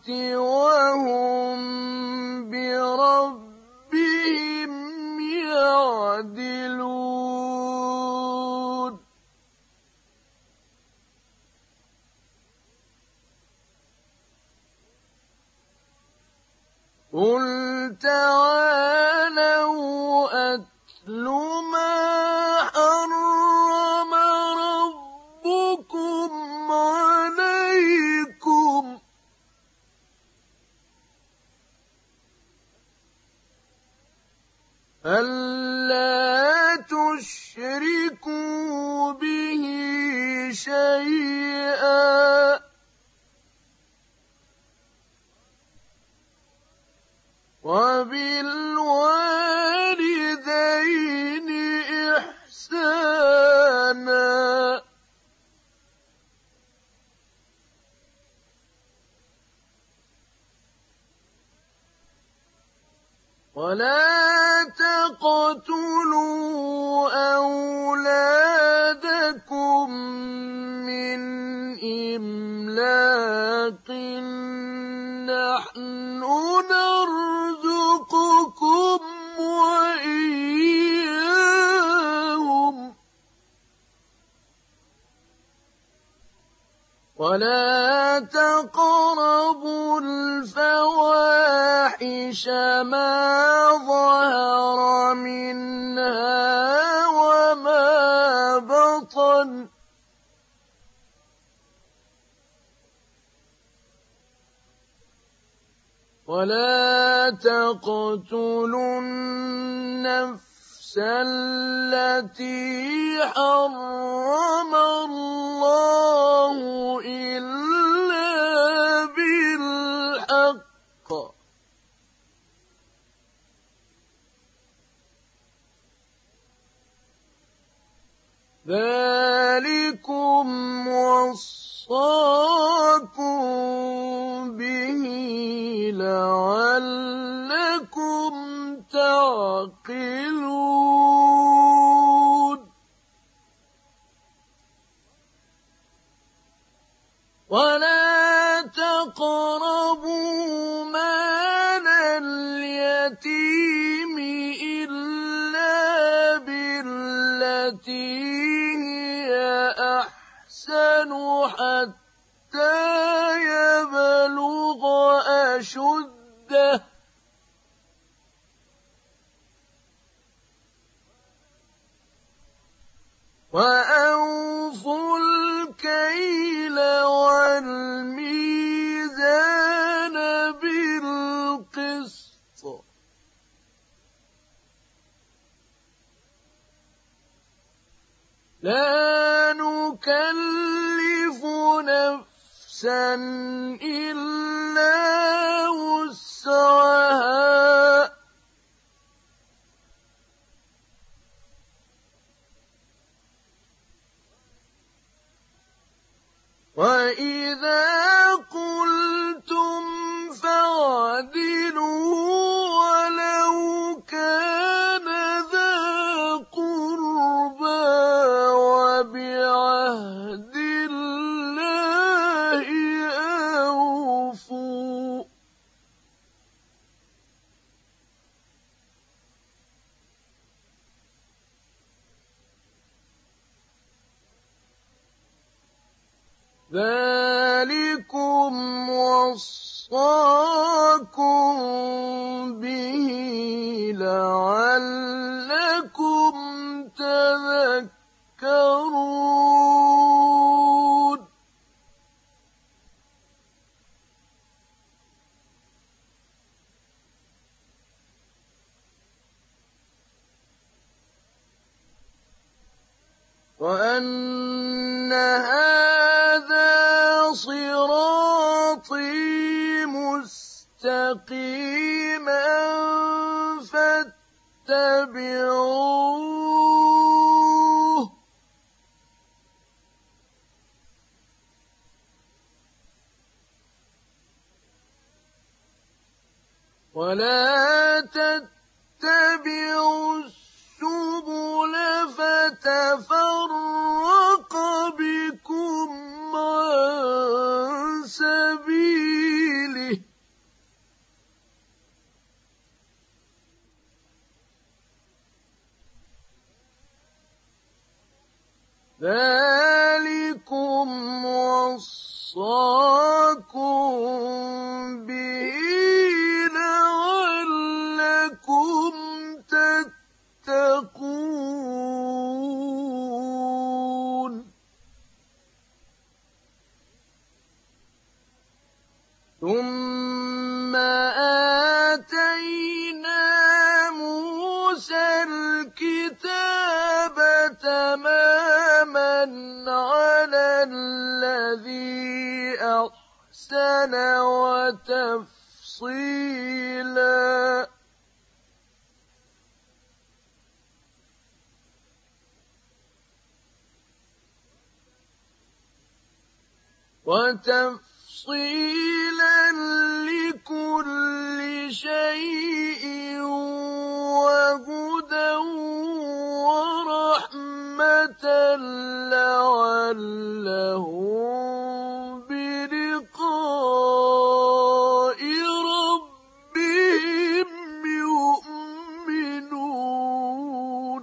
وهم بربهم يعدلون قل تعالوا أتل ما حرم ربكم عليكم ألا تشركوا به شيئا وبالوالدين إحسانا ولا تقتلوا أولادكم من إملاق نحن نرزقكم وإياهم ولا تقربوا الفواحش ما ظهر منها وما بطن ولا تقتلوا النفس التي حرم الله إلا بالحق ذلكم وصاكم به لعلكم تعقلون ولا تقربوا مال اليتيم إلا بالتي هي أحسن حتى يبلغ أشده وأوفوا الكيل والميزان بالقسط لا نكلف نفسا إلا وسعها وإذا قلتم فاعدلوا ولو كان ذا قربى وبعهد الله أوفوا ذلكم وصاكم به لعلكم تذكرون وأن هذا صراطي مستقيما فاتبعوه ولا تتبعوا السبل فتفرق بكم عن سبيله ذلكم وصاكم به لعلكم تتقون ثم آتينا موسى الكتاب تماما على الذي أحسن وتفصيلا لكل شيء وهدى ورحمة لعلهم بلقاء ربهم يؤمنون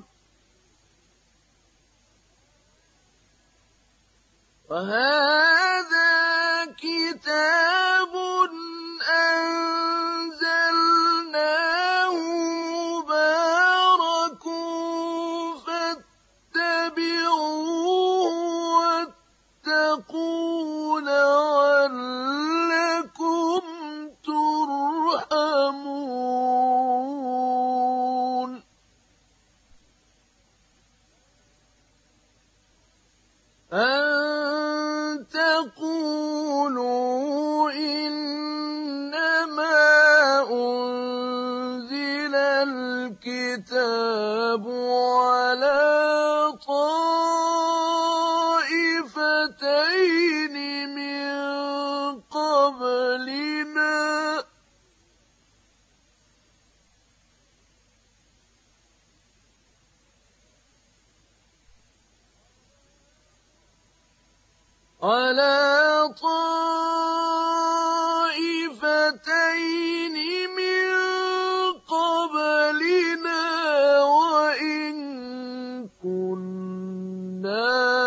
وهذا كتاب أنزلناه مبارك فاتبعوه واتقوا لعلكم ترحمون أن تقولوا إنما أنزل الكتاب على طائفتين من قبلنا وإن كنا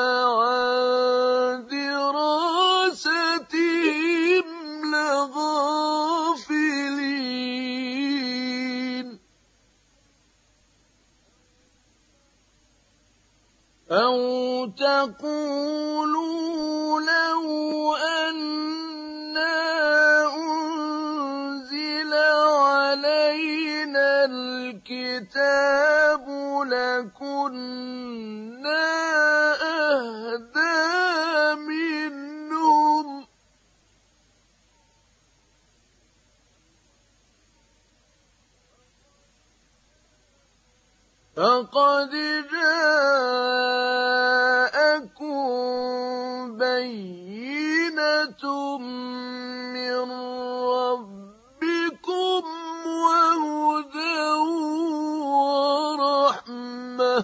عن دراستهم لغافلين أو تقولوا لو أنا أنزل علينا الكتاب لكنا أهدى منهم فقد جاءكم بينة من ربكم وهدى ورحمة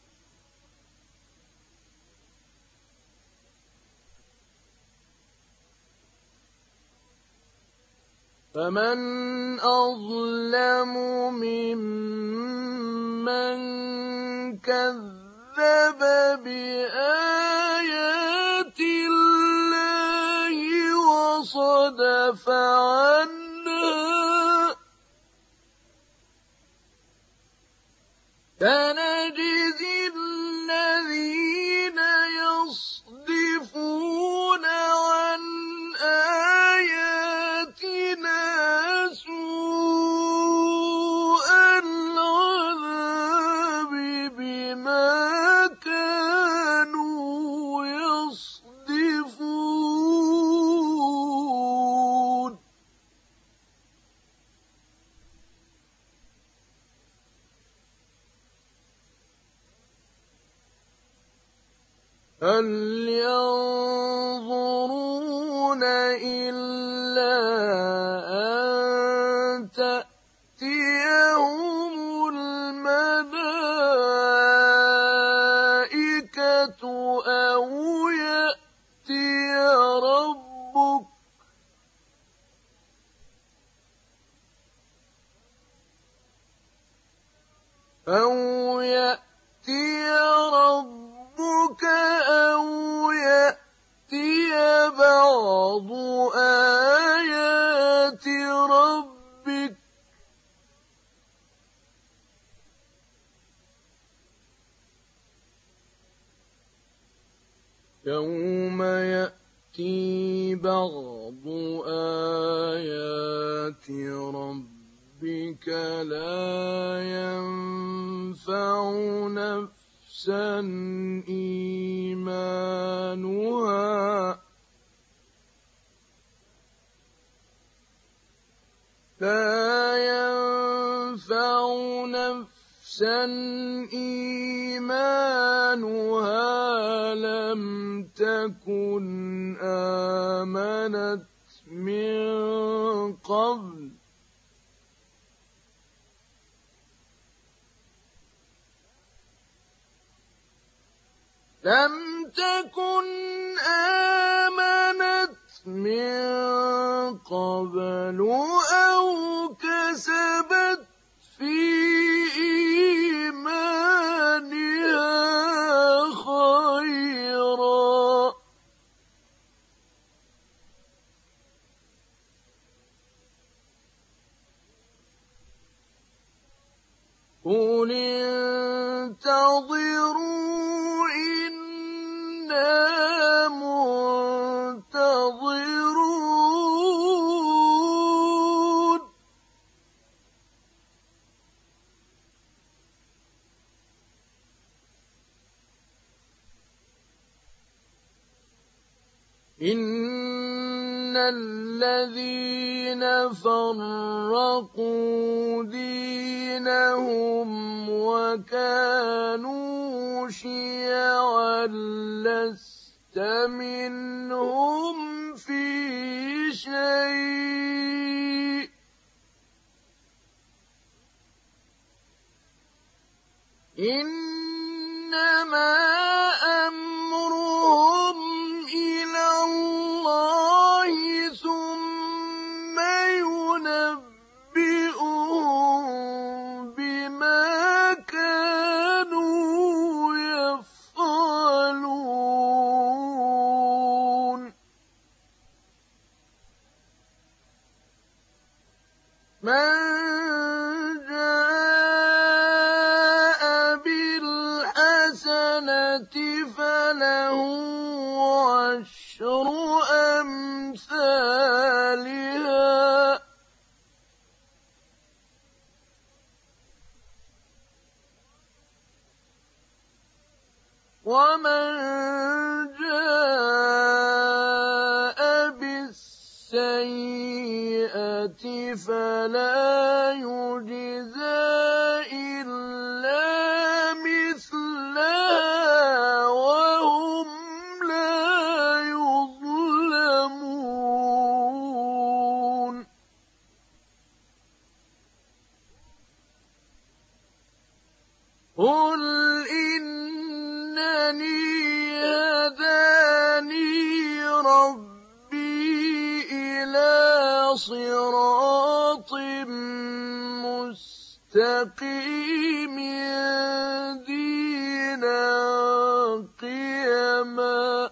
فمن أظلم ممن كذب بآيات الله وصدف عنها سنجزي الذين يصدفون عن آياتنا سوء العذاب بما كانوا يصدفون هل ينظرون إلا أن تأتيهم الملائكة أو يأتي ربك يوم يأتي بعض آيات ربك لا ينفع نفسا إيمانها لم تكن آمنت من قبل أو كسبت في إيمانها خيرا قل انتظروا إنا منتظرون إن الذين فرقوا دينهم وكانوا شيعا لست منهم في شيء إنما أمرهم إلى الله ثم ينبئهم بما كانوا يفعلون من جاء بالحسنة فله عشر أمثالها ومن جاء بالسيئة فلا يجزى إلا مثلها وهم لا يظلمون قل إنني هداني ربي إلى صراط مستقيم دينا قيما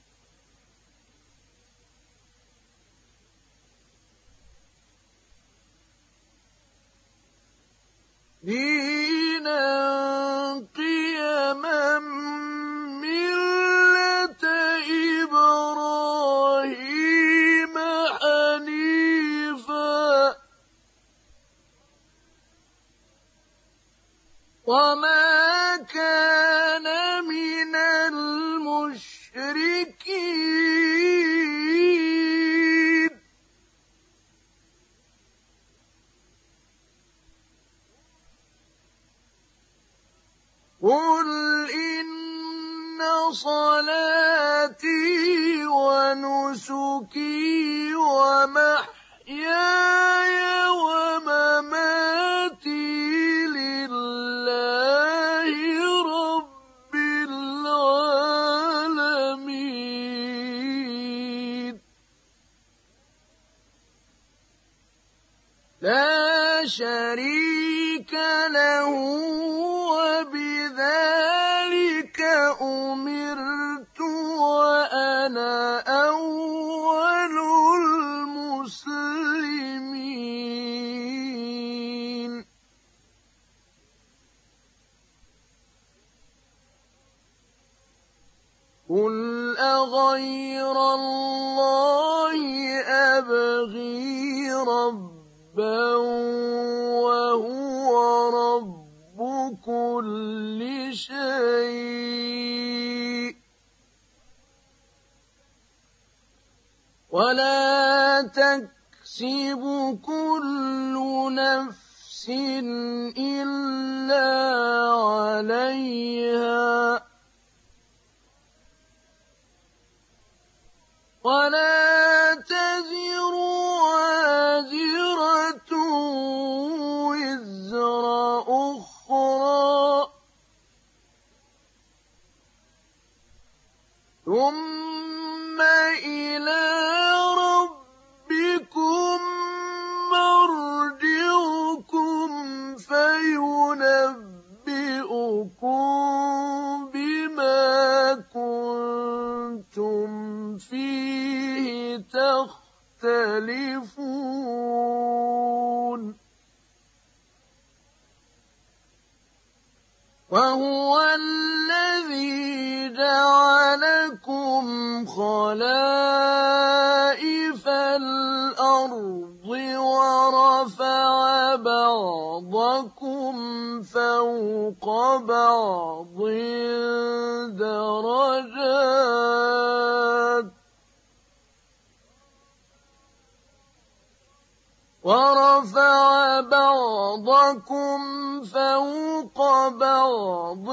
ملة إبراهيم حنيفا وما كان من المشركين قل إن صلاتي ونسكي ومحياي ومماتي لله رب العالمين لا شريك له وبذلك أمرت وأنا أول المسلمين قل أغير الله أبغي ربا وهو رب كل شيء ولا تكسب كل نفس إلا عليها ولا تزر وازرة وزر أخرى ثم إلى ربكم مرجعكم فينبئكم بما كنتم فيه تختلفون وهو الذي جعلكم خلائف الأرض ورفع بعضكم فوق بعض درجات ورفع بعضكم فوق بعض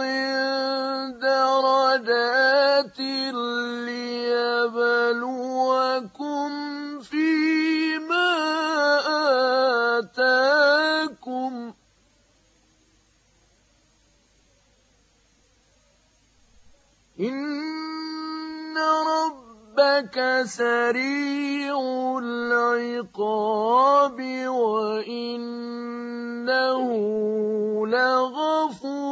درجات ليبلوكم فيما آتاكم إن ربك سريع العقاب وإنه لغفور